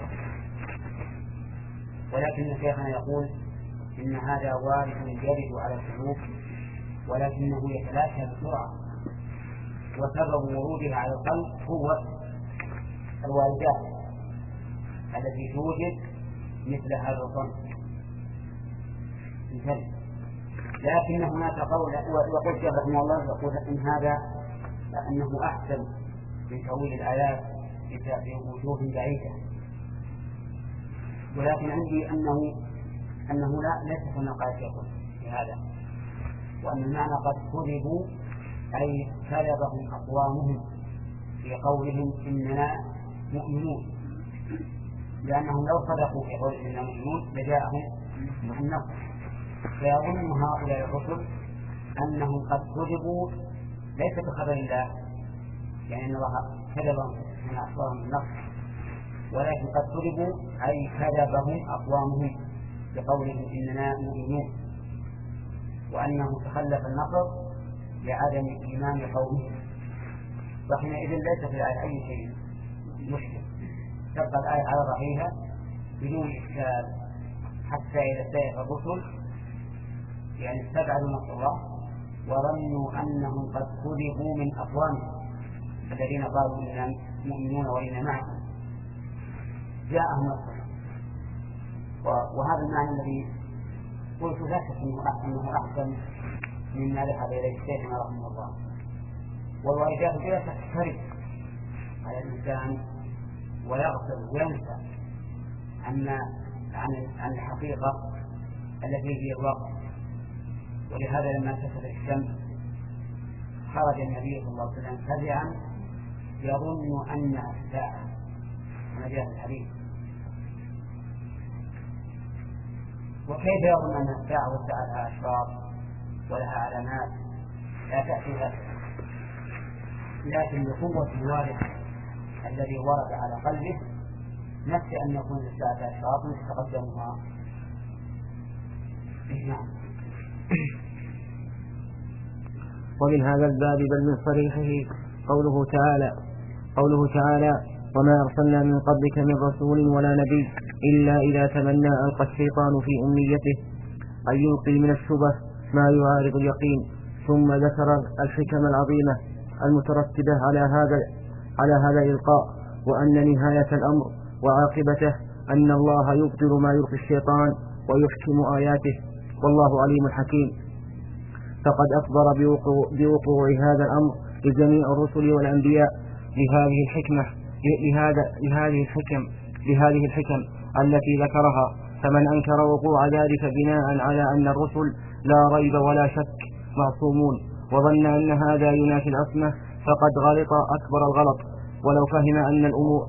ولكن شيخنا يقول إن هذا وارد يرد على القلوب ولكنه يتلاشى بسرعة، وسبب وروده على القلب هو الواردات التي توجد مثل هذا الظن. لكن هناك قول يقول الشيخ رحمه الله يقول إن هذا أنه أحسن من تأويل الآيات في وجوه بعيدة، ولكن عندي أنه أنه لا ليس كما قال الشيخ في هذا، وأن المعنى قد كذبوا أي كذبهم أقوامهم في قولهم إننا مؤمنون، لأنهم لو صدقوا في قولهم إننا مؤمنون لجاءهم النصر. فيظن هؤلاء الرسل أنهم قد كذبوا ليس بخبر الله، يعني أن الله كذبهم من أخبارهم النصر، ولكن قد كذبوا أي كذبهم أقوامهم بقولهم إننا مؤمنون، وأنه تخلف النصر لعدم إيمان قومه. وحينئذ ليس في الآية أي شيء مشكل، تبقى الآية على ظهرها بدون إشكال حتى إذا استيأس الرسل، يعني استبعدوا نصر الله وظنوا أنهم قد كذبوا من أقوامهم الذين قالوا إننا مؤمنون وإنا معكم جاءهم نصر. وهذا المعنى الذي قلت لا شك أنه أحسن مما ذهب إليه الشيخ رحمه الله. والواردات بلا شك ترد على الإنسان ويغفل وينسى عن عن الحقيقة التي هي الواقع. ولهذا لما كسفت الشمس خرج النبي صلى الله عليه وسلم فزعا يظن أنها الساعة كما جاء في الحديث. وكيف يظن أنها الساعة والساعة لها أشراط ولها علامات لا تأتي هكذا، لكن لقوة الوارد الذي ورد على قلبه نفس أن يكون للساعة أشراط تتقدمها. نعم. ومن هذا الباب بل من صريحه قوله تعالى قوله تعالى وما أرسلنا من قبلك من رسول ولا نبي إلا إذا تمنى ألقى الشيطان في أمنيته أن يلقي من الشبه ما يعارض اليقين. ثم ذكر الحكم العظيمة المترتبة على هذا على هذا الإلقاء، وأن نهاية الأمر وعاقبته أن الله يبطل ما يلقي الشيطان ويحكم آياته، والله عليم حكيم. فقد أخبر بوقوع هذا الأمر لجميع الرسل والأنبياء لهذه الحكمة لهذا لهذه الحكم لهذه الحكم التي ذكرها. فمن أنكر وقوع ذلك بناء على أن الرسل لا ريب ولا شك معصومون وظن أن هذا ينافي العصمة فقد غلط أكبر الغلط. ولو فهم أن الأمور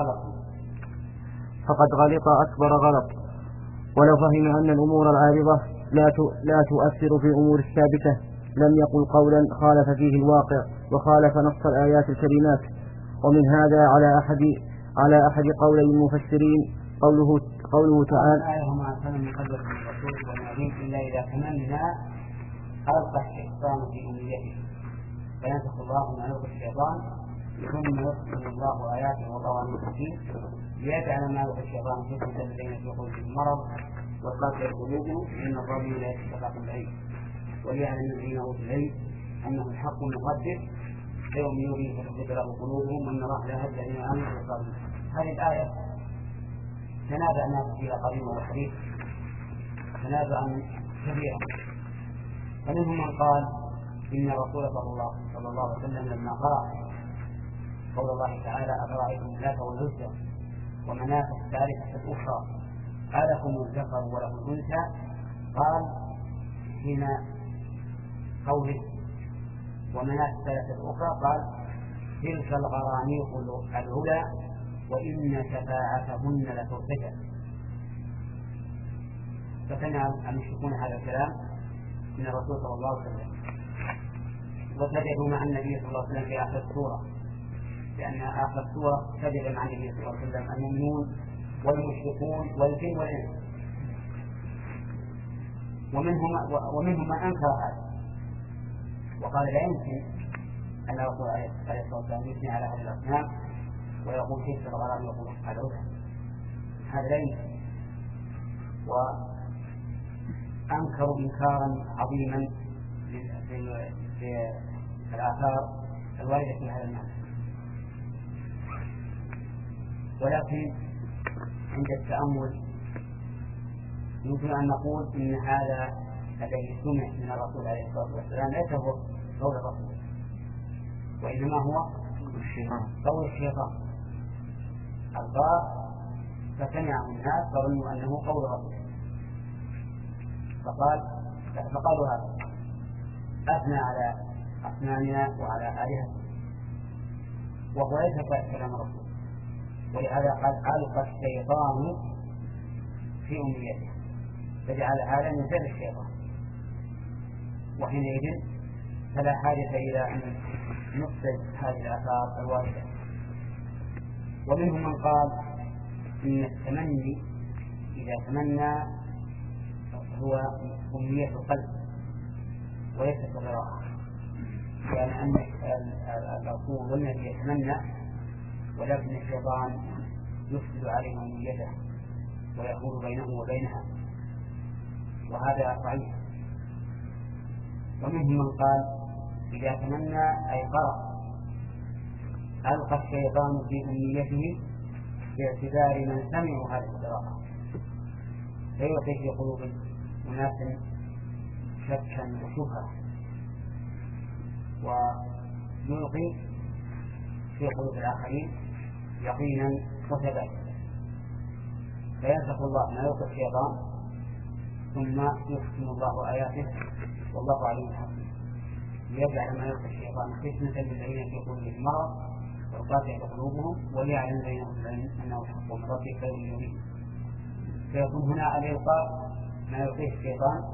فقد غلط أكبر غلط ولو فهم أن الأمور العارضة لا لا تؤثر في الأمور الثابتة لم يقل قولا خالف فيه الواقع وخالف نص الآيات الكريمات. ومن هذا على أحد على أحد قولي المفسرين قوله قوله تعالى: ما أرسلنا من قبلك من رسول ونبي إلا إذا تمنى ألقى الشيطان في أمنيته فينسخ الله ما يلقي الشيطان ثم يحكم الله آياته والله عليم حكيم ليجعل ما يلقي الشيطان فتنة الذين في قلوبهم مرض وقاسية قلوبهم إن الظالمين لا يستطيعون العلم وليعلم الذين أوتوا العلم أنه الحق من ربك يوم يوم فتثبت له قلوبهم وأن الله لا يهدي الذين آمنوا بالقلب. هذه الآية تنازع الناس فيها قديم وحديث تنازعا كبيرا، فمنهم من قال إن رسول الله صلى الله عليه وسلم لما قرأ قول الله تعالى: أفرأيتم اللات والعزى ومناة الثالثة الأخرى ألكم الذكر وله الأنثى، قال حين قوله ومناة الثالثة الأخرى قال: تلك الغرانيق العلا وإن شفاعتهن لترتجى. فكان أن يشركون هذا الكلام من الرسول صلى الله عليه وسلم، وسجدوا مع النبي صلى الله عليه وسلم في آخر السورة، لأن آخر السورة سجد مع النبي صلى الله عليه وسلم المؤمنون والمشركون والجن والإنس. ومنهم ومنهم من أنكر هذا وقال لا يمكن أن الرسول عليه الصلاة والسلام يثني على هذه الأصنام ويقول كيف الغرام يقول العودة، هذا لا يمكن. وأنكروا إنكارا عظيما في الآثار الواردة في هذا المعنى. ولكن عند التأمل يمكن أن نقول إن هذا الذي سمع من الرسول عليه الصلاة والسلام ليس هو قول الرسول، وإنما هو قول الشيطان الغار، فسمعه الناس فظنوا أنه قول الرسول فقال فقالوا هذا أثنى على أصنامنا وعلى آلهتنا، وهو ليس كلام الرسول. ولهذا قال: ألقى الشيطان في أمنيته، فجعل هذا من فعل الشيطان، وحينئذ فلا حاجة إلى أن نفسد هذه الآثار الواردة. ومنهم من قال إن التمني إذا تمنى هو أمنية القلب وليس القراءة، يعني أن الرسول والنبي يتمنى ولكن الشيطان يفسد عليه أمنيته ويحول بينه وبينها، وهذا ضعيف. ومنهم من قال إذا تمنى أي قرأ ألقى الشيطان في أمنيته باعتبار من سمعوا هذه القراءة فيلقي في قلوب أناس شكا وشبهة ويلقي في قلوب الآخرين يقينا وثباتا، فينسخ الله ما يلقي الشيطان ثم يحكم الله آياته والله عليم حكيم، ليجعل ما يلقي الشيطان فتنة للذين في قلوبهم مرض وقاسية قلوبهم وليعلم بينهم العلم أنه الحق من ربك خير يبين. فيكون هنا الإلقاء ما يلقيه الشيطان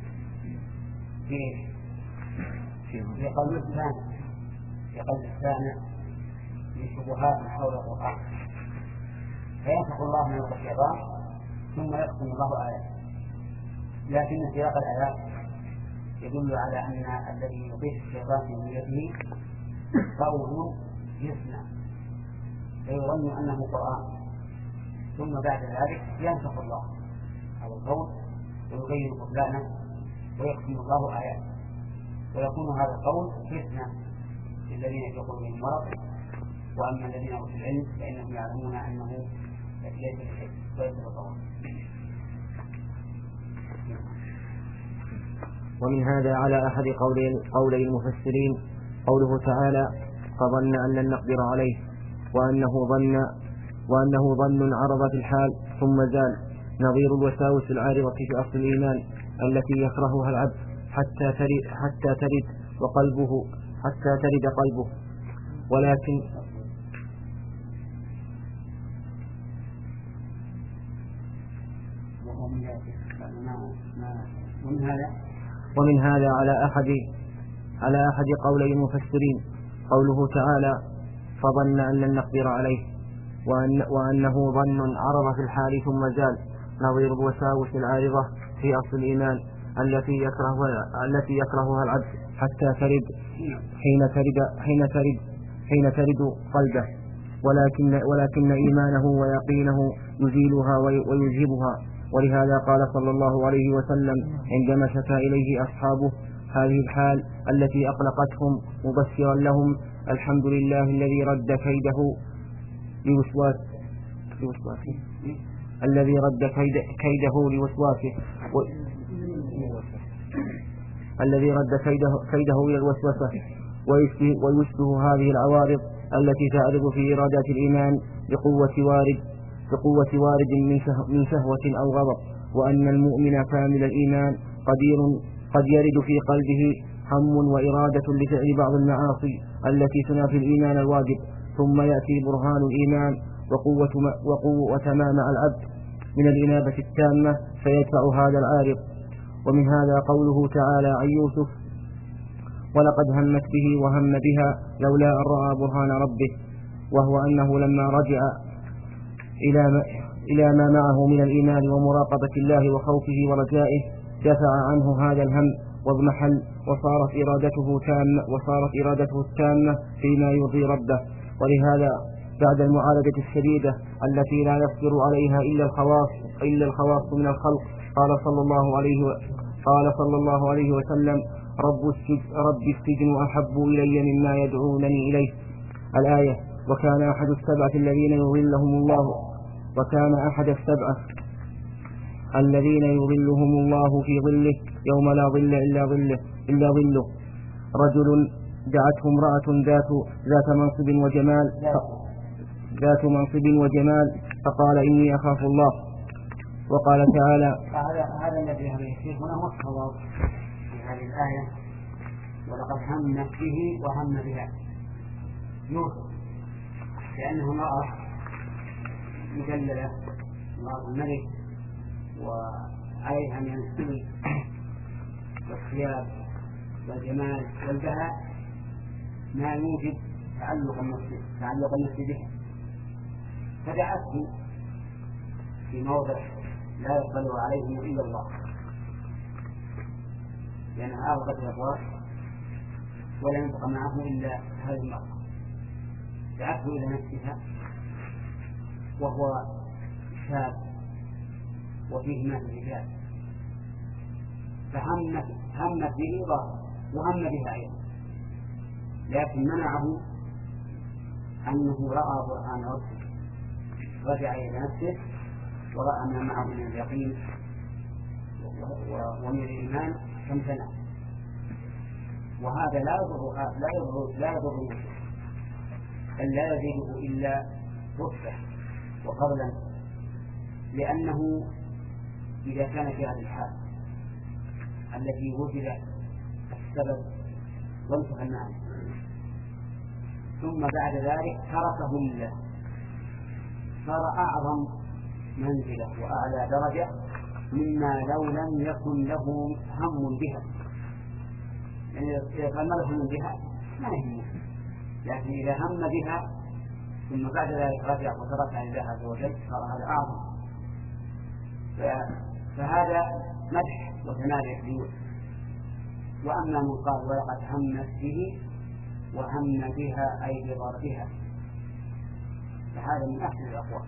في في قلب السامع في قلب السامع من شبهات حول القرآن، فينسخ الله ما يلقي الشيطان ثم يحكم الله آياته. لكن سياق الآيات يدل على أن الذي يلقيه الشيطان في نيته قول يسمع فيظن أنه قرآن، ثم بعد ذلك ينسخ الله هذا القول ويبين بطلانه ويختم الله آياته، ويكون هذا القول فتنة للذين في قلوبهم مرض، وأما الذين أوتوا العلم فإنهم يعلمون أنه ليس بشيء وليس بطوال. ومن هذا على أحد قولي المفسرين قوله تعالى فظن أن لن نقدر عليه، وأنه ظن وأنه ظن عرض في الحال ثم زال، نظير الوساوس العارضة في أصل الإيمان التي يكرهها العبد حتى ترد حتى ترد وقلبه حتى ترد قلبه. ولكن ومن هذا ومن هذا على أحد على أحد قولي المفسرين قوله تعالى فظن أن لن نقدر عليه، وأن وأنه ظن عرض في الحال ثم زال، نظير الوساوس العارضة في أصل الإيمان التي يكرهها التي يكرهها العبد حتى ترد حين ترد حين ترد حين ترد قلبه، ولكن ولكن إيمانه ويقينه يزيلها ويذهبها. ولهذا قال صلى الله عليه وسلم عندما شكا إليه أصحابه هذه الحال التي أقلقتهم مبشرا لهم الحمد لله الذي رد كيده لوسواس لوسواسه الذي رد كيد كيده لوسواسه و... الذي رد كيده, كيده إلى الوسوسة، ويشبه هذه العوارض التي تعرض في إرادات الإيمان بقوة وارد بقوة وارد من شهوة أو غضب، وأن المؤمن كامل الإيمان قدير قد يرد في قلبه هم وإرادة لفعل بعض المعاصي التي تنافي الإيمان الواجب، ثم يأتي برهان الإيمان وقوة, وقوة تمام العبد من الإنابة التامة فيدفع هذا العارض. ومن هذا قوله تعالى عن يوسف ولقد همت به وهم بها لولا أن رأى برهان ربه، وهو أنه لما رجع إلى ما, إلى ما معه من الإيمان ومراقبة الله وخوفه ورجائه دفع عنه هذا الهم واضمحل، وصارت إرادته تامة وصارت إرادته التامة فيما يرضي ربه. ولهذا بعد المعالجة الشديدة التي لا يصبر عليها إلا الخواص إلا الخواص من الخلق قال صلى الله عليه و... قال صلى الله عليه وسلم رب السجن, رب السجن أحب إلي مما يدعونني إليه الآية. وكان أحد السبعة الذين يظلهم الله وكان أحد السبعة الذين يظلهم الله في ظله يوم لا ظل إلا ظله إلا ظله رجل دعته امرأة ذات ذات منصب وجمال ذات منصب وجمال فقال إني أخاف الله. وقال تعالى هذا الذي عليه الشيخ هنا وصف الله في هذه الآية ولقد همت به وهم بها يوسف، لأنه امرأة مجللة امرأة الملك وعليها من السن والثياب والجمال والبهاء ما يوجب تعلق النفس تعلق النفس به، فدعته في موضع لا يطلع عليهم إلا الله، لأنها أغلقت الأبواب ولم يبق معه إلا هذه المرأة، دعته إلى نفسها وهو شاب وفيه مال الرجال، فهمت همت به وهم بها أيضا، لكن منعه أنه رأى برهان ربه، رجع إلى نفسه ورأى ما معه من اليقين ومن الإيمان فامتنع. وهذا لا يضر لا يضر لا يضر بل لا يزيده إلا رتبة وفضلا، لأنه إذا كان في هذه الحال التي وجد السبب وانتهى المعنى ثم بعد ذلك تركه لله صار أعظم منزلة وأعلى درجة مما لو لم يكن له هم بها. يعني إذا كان له هم بها ما يهمه، لكن إذا هم بها ثم بعد ذلك رجع وتركها لله عز وجل صار هذا أعظم. فهذا مدح وثناء ليوسف. وأما من قال ولقد همت به وهم بها أي بضربها، فهذا من أحسن الأقوال،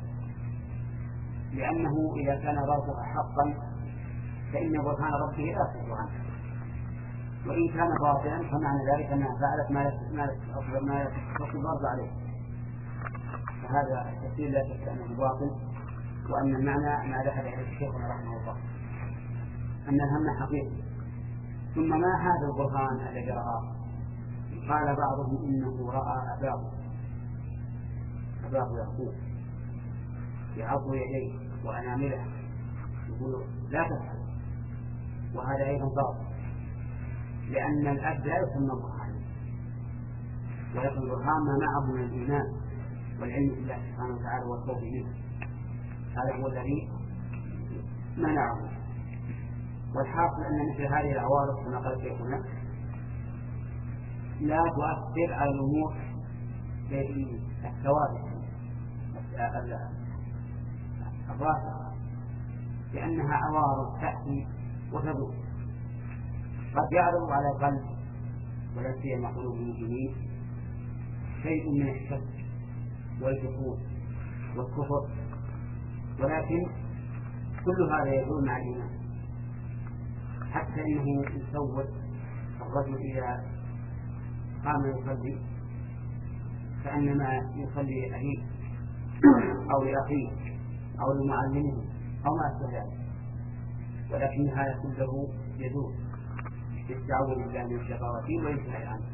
لأنه إذا كان ضربها حقا فإن برهان ربه لا يصح عنه، وإن كان باطلا فمعنى ذلك أنها فعلت ما لا تستطيع الضرب عليه. فهذا التفسير لا شك أنه باطل، وأن المعنى ما ذهب إليه الشيخ رحمه الله أن الهم حقيقي. ثم ما هذا البرهان الذي رآه؟ قال بعضهم إنه رأى أباه أباه يقول يعض يديه وأنامله يقول لا تفعل، وهذا أيضا باطل، لأن الأب لا يسمى برهانا، ولكن البرهان ما معه من الإيمان والعلم بالله سبحانه وتعالى والخوف منه، هذا هو الذي منعه. والحاصل أن مثل هذه العوارض كما قال شيخنا لا تؤثر على الأمور في الثوابت الراسخة، لأنها عوارض تأتي وتدور، قد يعرض على القلب ولا سيما قلوب المؤمنين شيء من الشك والجحود والكفر، ولكن كل هذا يدور مع الإيمان، حتى إنه يسوّد الرجل إذا قام يصلي كأنما يصلي لأهله أو لأخيه أو لمعلمه أو ما أشبه ذلك، ولكن هذا كله يدور بالتعوذ بالله من الشيطان الرجيم وينتهي عنه.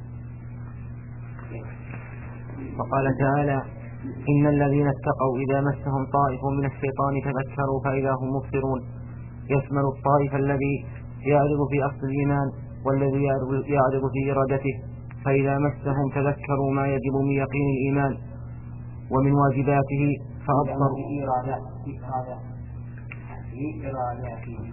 وقال تعالى: إن الذين اتقوا إذا مسهم طائف من الشيطان تذكروا فإذا هم مبصرون، يشمل الطائف الذي يعرض في أصل الإيمان والذي يعرض في إرادته، فإذا مسهم تذكروا ما يجب من يقين الإيمان ومن واجباته فأبصروا. في إرادات في إرادات في إراداته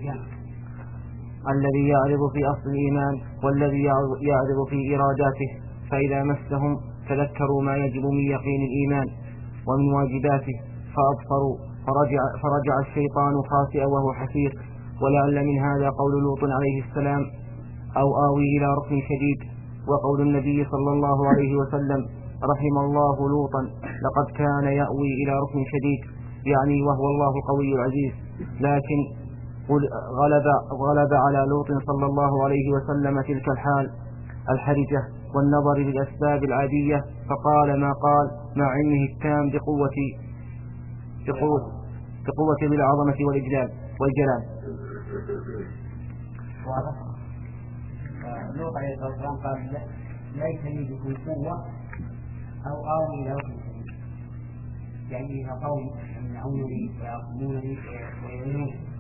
الذي يعرض في أصل الإيمان والذي يعرض في إراداته، فإذا مسهم تذكروا ما يجب من يقين الإيمان ومن واجباته فأبصروا، فرجع, فرجع الشيطان خاسئا وهو حسير. ولعل من هذا قول لوط عليه السلام: أو آوي إلى ركن شديد، وقول النبي صلى الله عليه وسلم: رحم الله لوطا لقد كان يأوي إلى ركن شديد، يعني وهو الله قوي العزيز. لكن غلب, غلب على لوط صلى الله عليه وسلم تلك الحال الحرجة والنظر للأسباب العادية، فقال ما قال مع علمه التام بقوة بقوة بقوة بالعظمة والإجلال والجلال. لوط عليه الصلاة والسلام قال: ليس لي بكم قوة أو آوي إلى ركن شديد، يعني إذا قوم يمنعونني ويقومونني ويعينوني.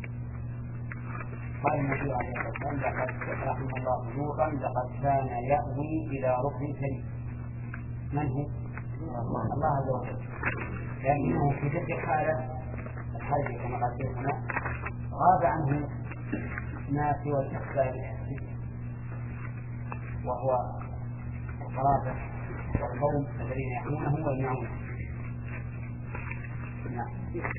قال النبي عليه الصلاة والسلام: لقد رحم الله لوطا لقد كان يأوي إلى ركن شديد. من هو؟ الله عز وجل، لكنه في تلك الحالة الحرج كما قال شيخنا غاب عنه ما سوى الأسباب الحسية، وهو القرابة والقوم الذين يحمونه ويمنعونه. نعم.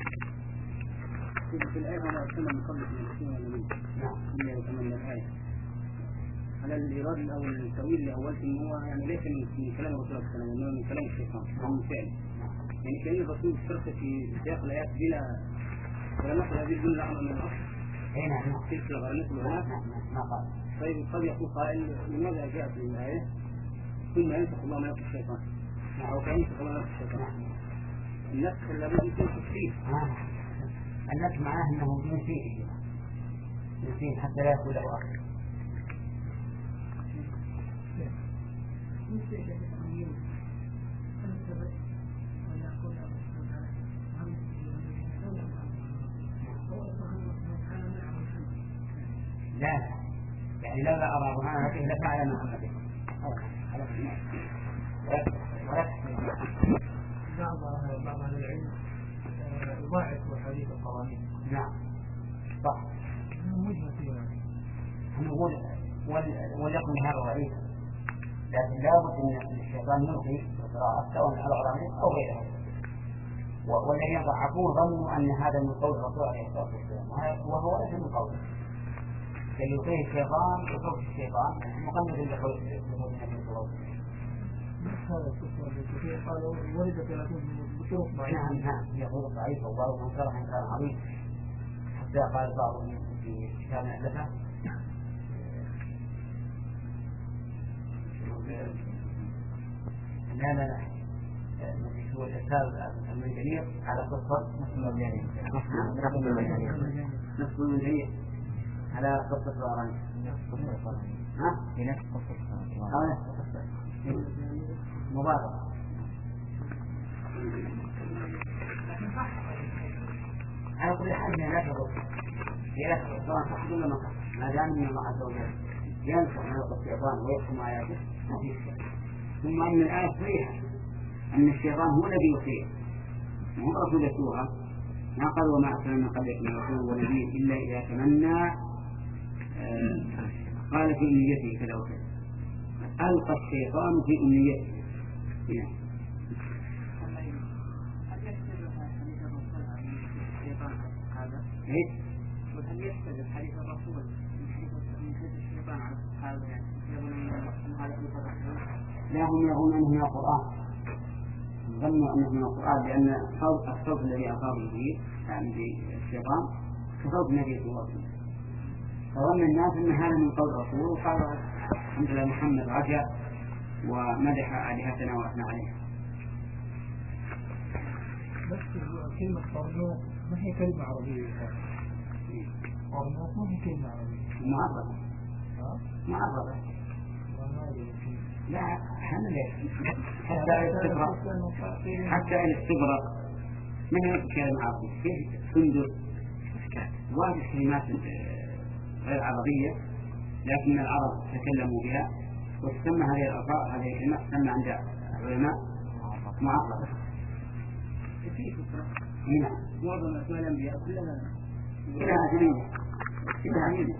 في الآية على أسلم من قبل من نعم إلا يتمنى الآية على الإيراد أو التأويل الأول إن هو يعني ليس من كلام الرسول صلى الله عليه وسلم، إنما من كلام الشيطان أو من فعله. يعني كأن الرسول اشترك في سياق الآيات بلا ولا نقل هذه الجملة عن من الأصل. أي نعم. تلك الغرنات والغنات ما قال. طيب قد يقول قائل: لماذا جاءت الآية ثم ينسخ الله ما ينسخ الشيطان؟ أو كينسخ الله ما ينسخ الشيطان؟ النسخ لابد يكون تفسير. النسخ معناه أنه ينسيه ينسيه حتى لا يكون له أصل. لا، يعني لولا أرى برهان ربه لفعل ما أمر به. بعض أهل العلم يضاعف حديث القوانين. نعم صح. نقول وليكن هذا ضعيف، لكن لا بد من الشيطان يلقي القراءة سواء على القرآن أو غيرها، والذين يضعفون ظنوا أن هذا من قول الرسول عليه الصلاة والسلام، وهو ليس من قوله، بل يلقيه الشيطان بصوت الشيطان مقلد لقول النبي صلى الله عليه وسلم. قالوا ولدت لكن بطرق ضعيفة. نعم نعم هي طرق ضعيفة وبعضهم شرح كان عظيم حتى قال بعضهم في كتاب ألفه لا لا لا هو الكتاب المنجنيق على قصة نصف المنجنيق نصف المنجنيق على قصة الأوراني ها؟ في نفس قصة الأوراني مبارك على كل حال لا تضر هي لا تضر سواء صح ولا ما صح ما دام من الله عز وجل ينصح على الشيطان ويحكم آياته ما في شيء. ثم أن الآية صريحة أن الشيطان هو الذي يخير هم رسول يسوع ما قال وما أرسلنا قبلك من رسول ونبي إلا إذا تمنى آه قال في أمنيته كذا وكذا ألقى الشيطان في أمنيته هنا. إيه؟ وهل يحتج حديث الرسول من حديث الشيطان على الصحابة يعني لا هم يقولون أنه من القرآن ظنوا أنه من القرآن لأن الصوت الذي أصاب به يعني بالشيطان كصوت النبي صلى الله عليه وسلم فظن الناس أن هذا من قول الرسول وقال الحمد لله محمد رجع ومدح آلهتنا وأثنى عليها. بس كلمة قرنوق ما هي كلمة عربية؟ قرنوق ما هي كلمة عربية؟ معربة معربة لا حمل حتى الاستبرق حتى الاستبرق من هي كلمة عربية فيه سندس واجد كلمات غير عربية لكن العرب تكلموا بها وتسمى هذه الألفاظ هذه الكلمات تسمى عند العلماء معربة. هنا معظم أسماء الأنبياء كلها كلها جميلة كلها جميلة.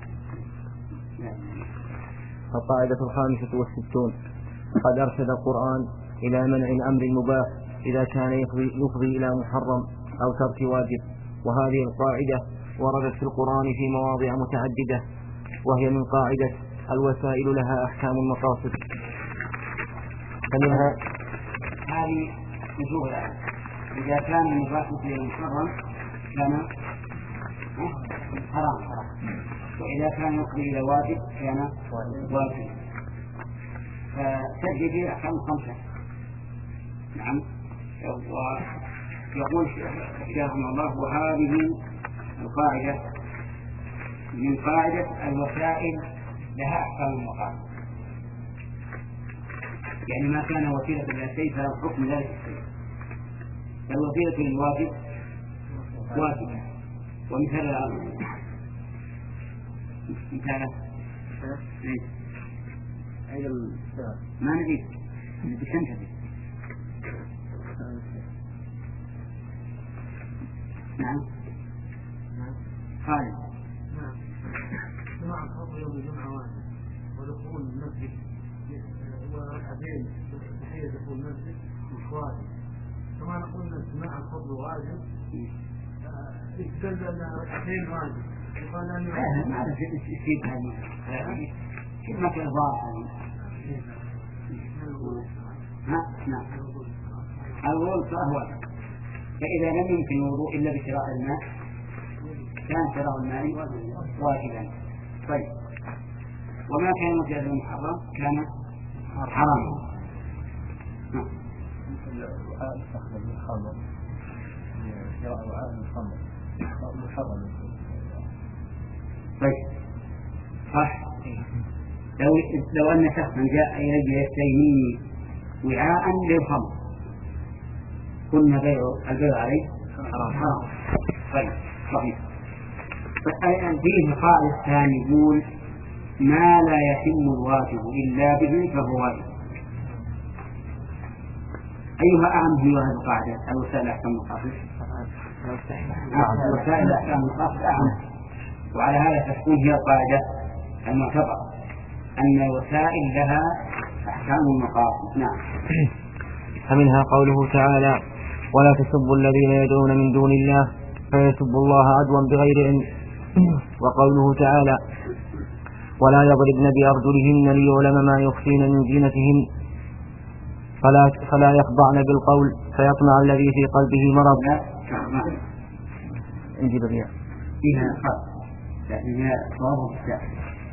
القاعدة الخامسة والستون قد أرشد القرآن إلى منع الأمر المباح إذا كان يفضي إلى محرم أو ترك واجب وهذه القاعدة وردت في القرآن في مواضع متعددة وهي من قاعدة الوسائل لها أحكام المقاصد فمنها هذه نشوفها إذا كان المباح في المحرم كان حرام حرام وإذا كان يفضي إلى واجب كان واجب فتجد أحكام خمسة. نعم ويقول الشيخ رحمه الله وهذه القاعدة من قاعدة الوسائل لها أحكام المقاصد يعني ما كان وسيلة إلى شيء فله حكم ذلك الشيء فالوسيلة للواجب واجبة ومثال الأمر مثاله ما نجيب بشنتبه نعم خالد نعم جماعة الفضل يوم الجمعة واحد ودخول المسجد والأذان تحية دخول المسجد مش واجب كما نقول أن جماعة الفضل واجب يتكلم أن الأذان واجب يقال أن لا ما هذا شيء هذا كلمة إضافة ها نعم الوضوء فهو فإذا لم يمكن الوضوء إلا بشراء الماء كان شراء الماء واجبا. طيب وما كان مجاز المحرم كان حراما. وعاء استخدم الخمر شراء وعاء الخمر محرم. طيب صح لو لو أن شخصا جاء إلي يشتري مني وعاء للخمر كنا بيع البيع عليه حرام. طيب صحيح. فيه قائل ثاني يقول ما لا يتم الواجب إلا به فهو واجب. أيها أعم هي هذه القاعدة الوسائل أحكام المقاصد الوسائل أحكام المقاصد أعم وعلى هذا تكون هي القاعدة المعتبرة أن الوسائل لها أحكام المقاصد. نعم. فمنها قوله تعالى ولا تسبوا الذين يدعون من دون الله فيسبوا الله عدوا بغير علم وقوله تعالى ولا يضربن بأرجلهن ليعلم ما يخفين من زينتهن فلا, فلا يخضعن بالقول فيطمع الذي في قلبه مرض. لا تخضعن انجب بها فيها خط لكن هي صوابه الساعة.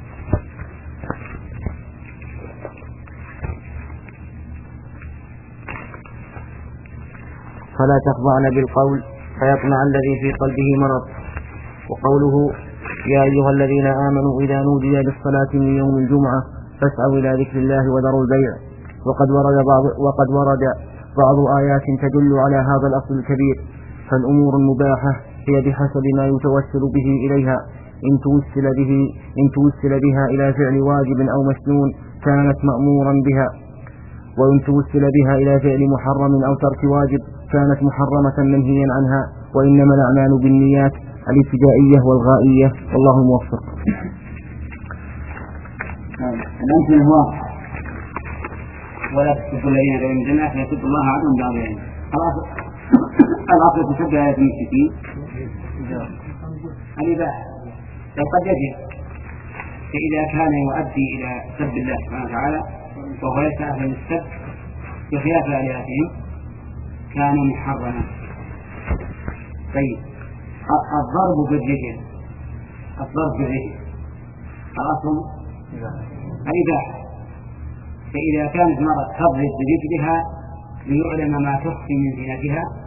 فلا تخضعن بالقول فيطمع الذي في قلبه مرض. وقوله يا أيها الذين آمنوا إذا نودي للصلاة من يوم الجمعة فاسعوا إلى ذكر الله وذروا البيع. وقد ورد بعض, وقد ورد بعض آيات تدل على هذا الأصل الكبير. فالأمور المباحة هي بحسب ما يتوسل به إليها. إن توسل, به إن توسل بها إلى فعل واجب أو مسنون كانت مأمورا بها، وإن توسل بها إلى فعل محرم أو ترك واجب كانت محرمة منهيا عنها. وإنما الأعمال بالنيات الابتدائية والغائية والله موفق. الأمثلة واضحة. ولا تسبوا الذين يدعون من الجنة فيسبوا الله عدوا بعضهم. خلاص الأصل تسبب آية المشركين الإباحة، لو قد يجب فإذا كان يؤدي إلى سب الله سبحانه وتعالى وهو ليس أهلا للسب بخلاف آلهتهم كان محرما. طيب الضرب بالرجل الضرب بالرجل الأصل الإباحة، فإذا كانت المرأة تضرب برجلها ليعلم ما تخفي من زينتها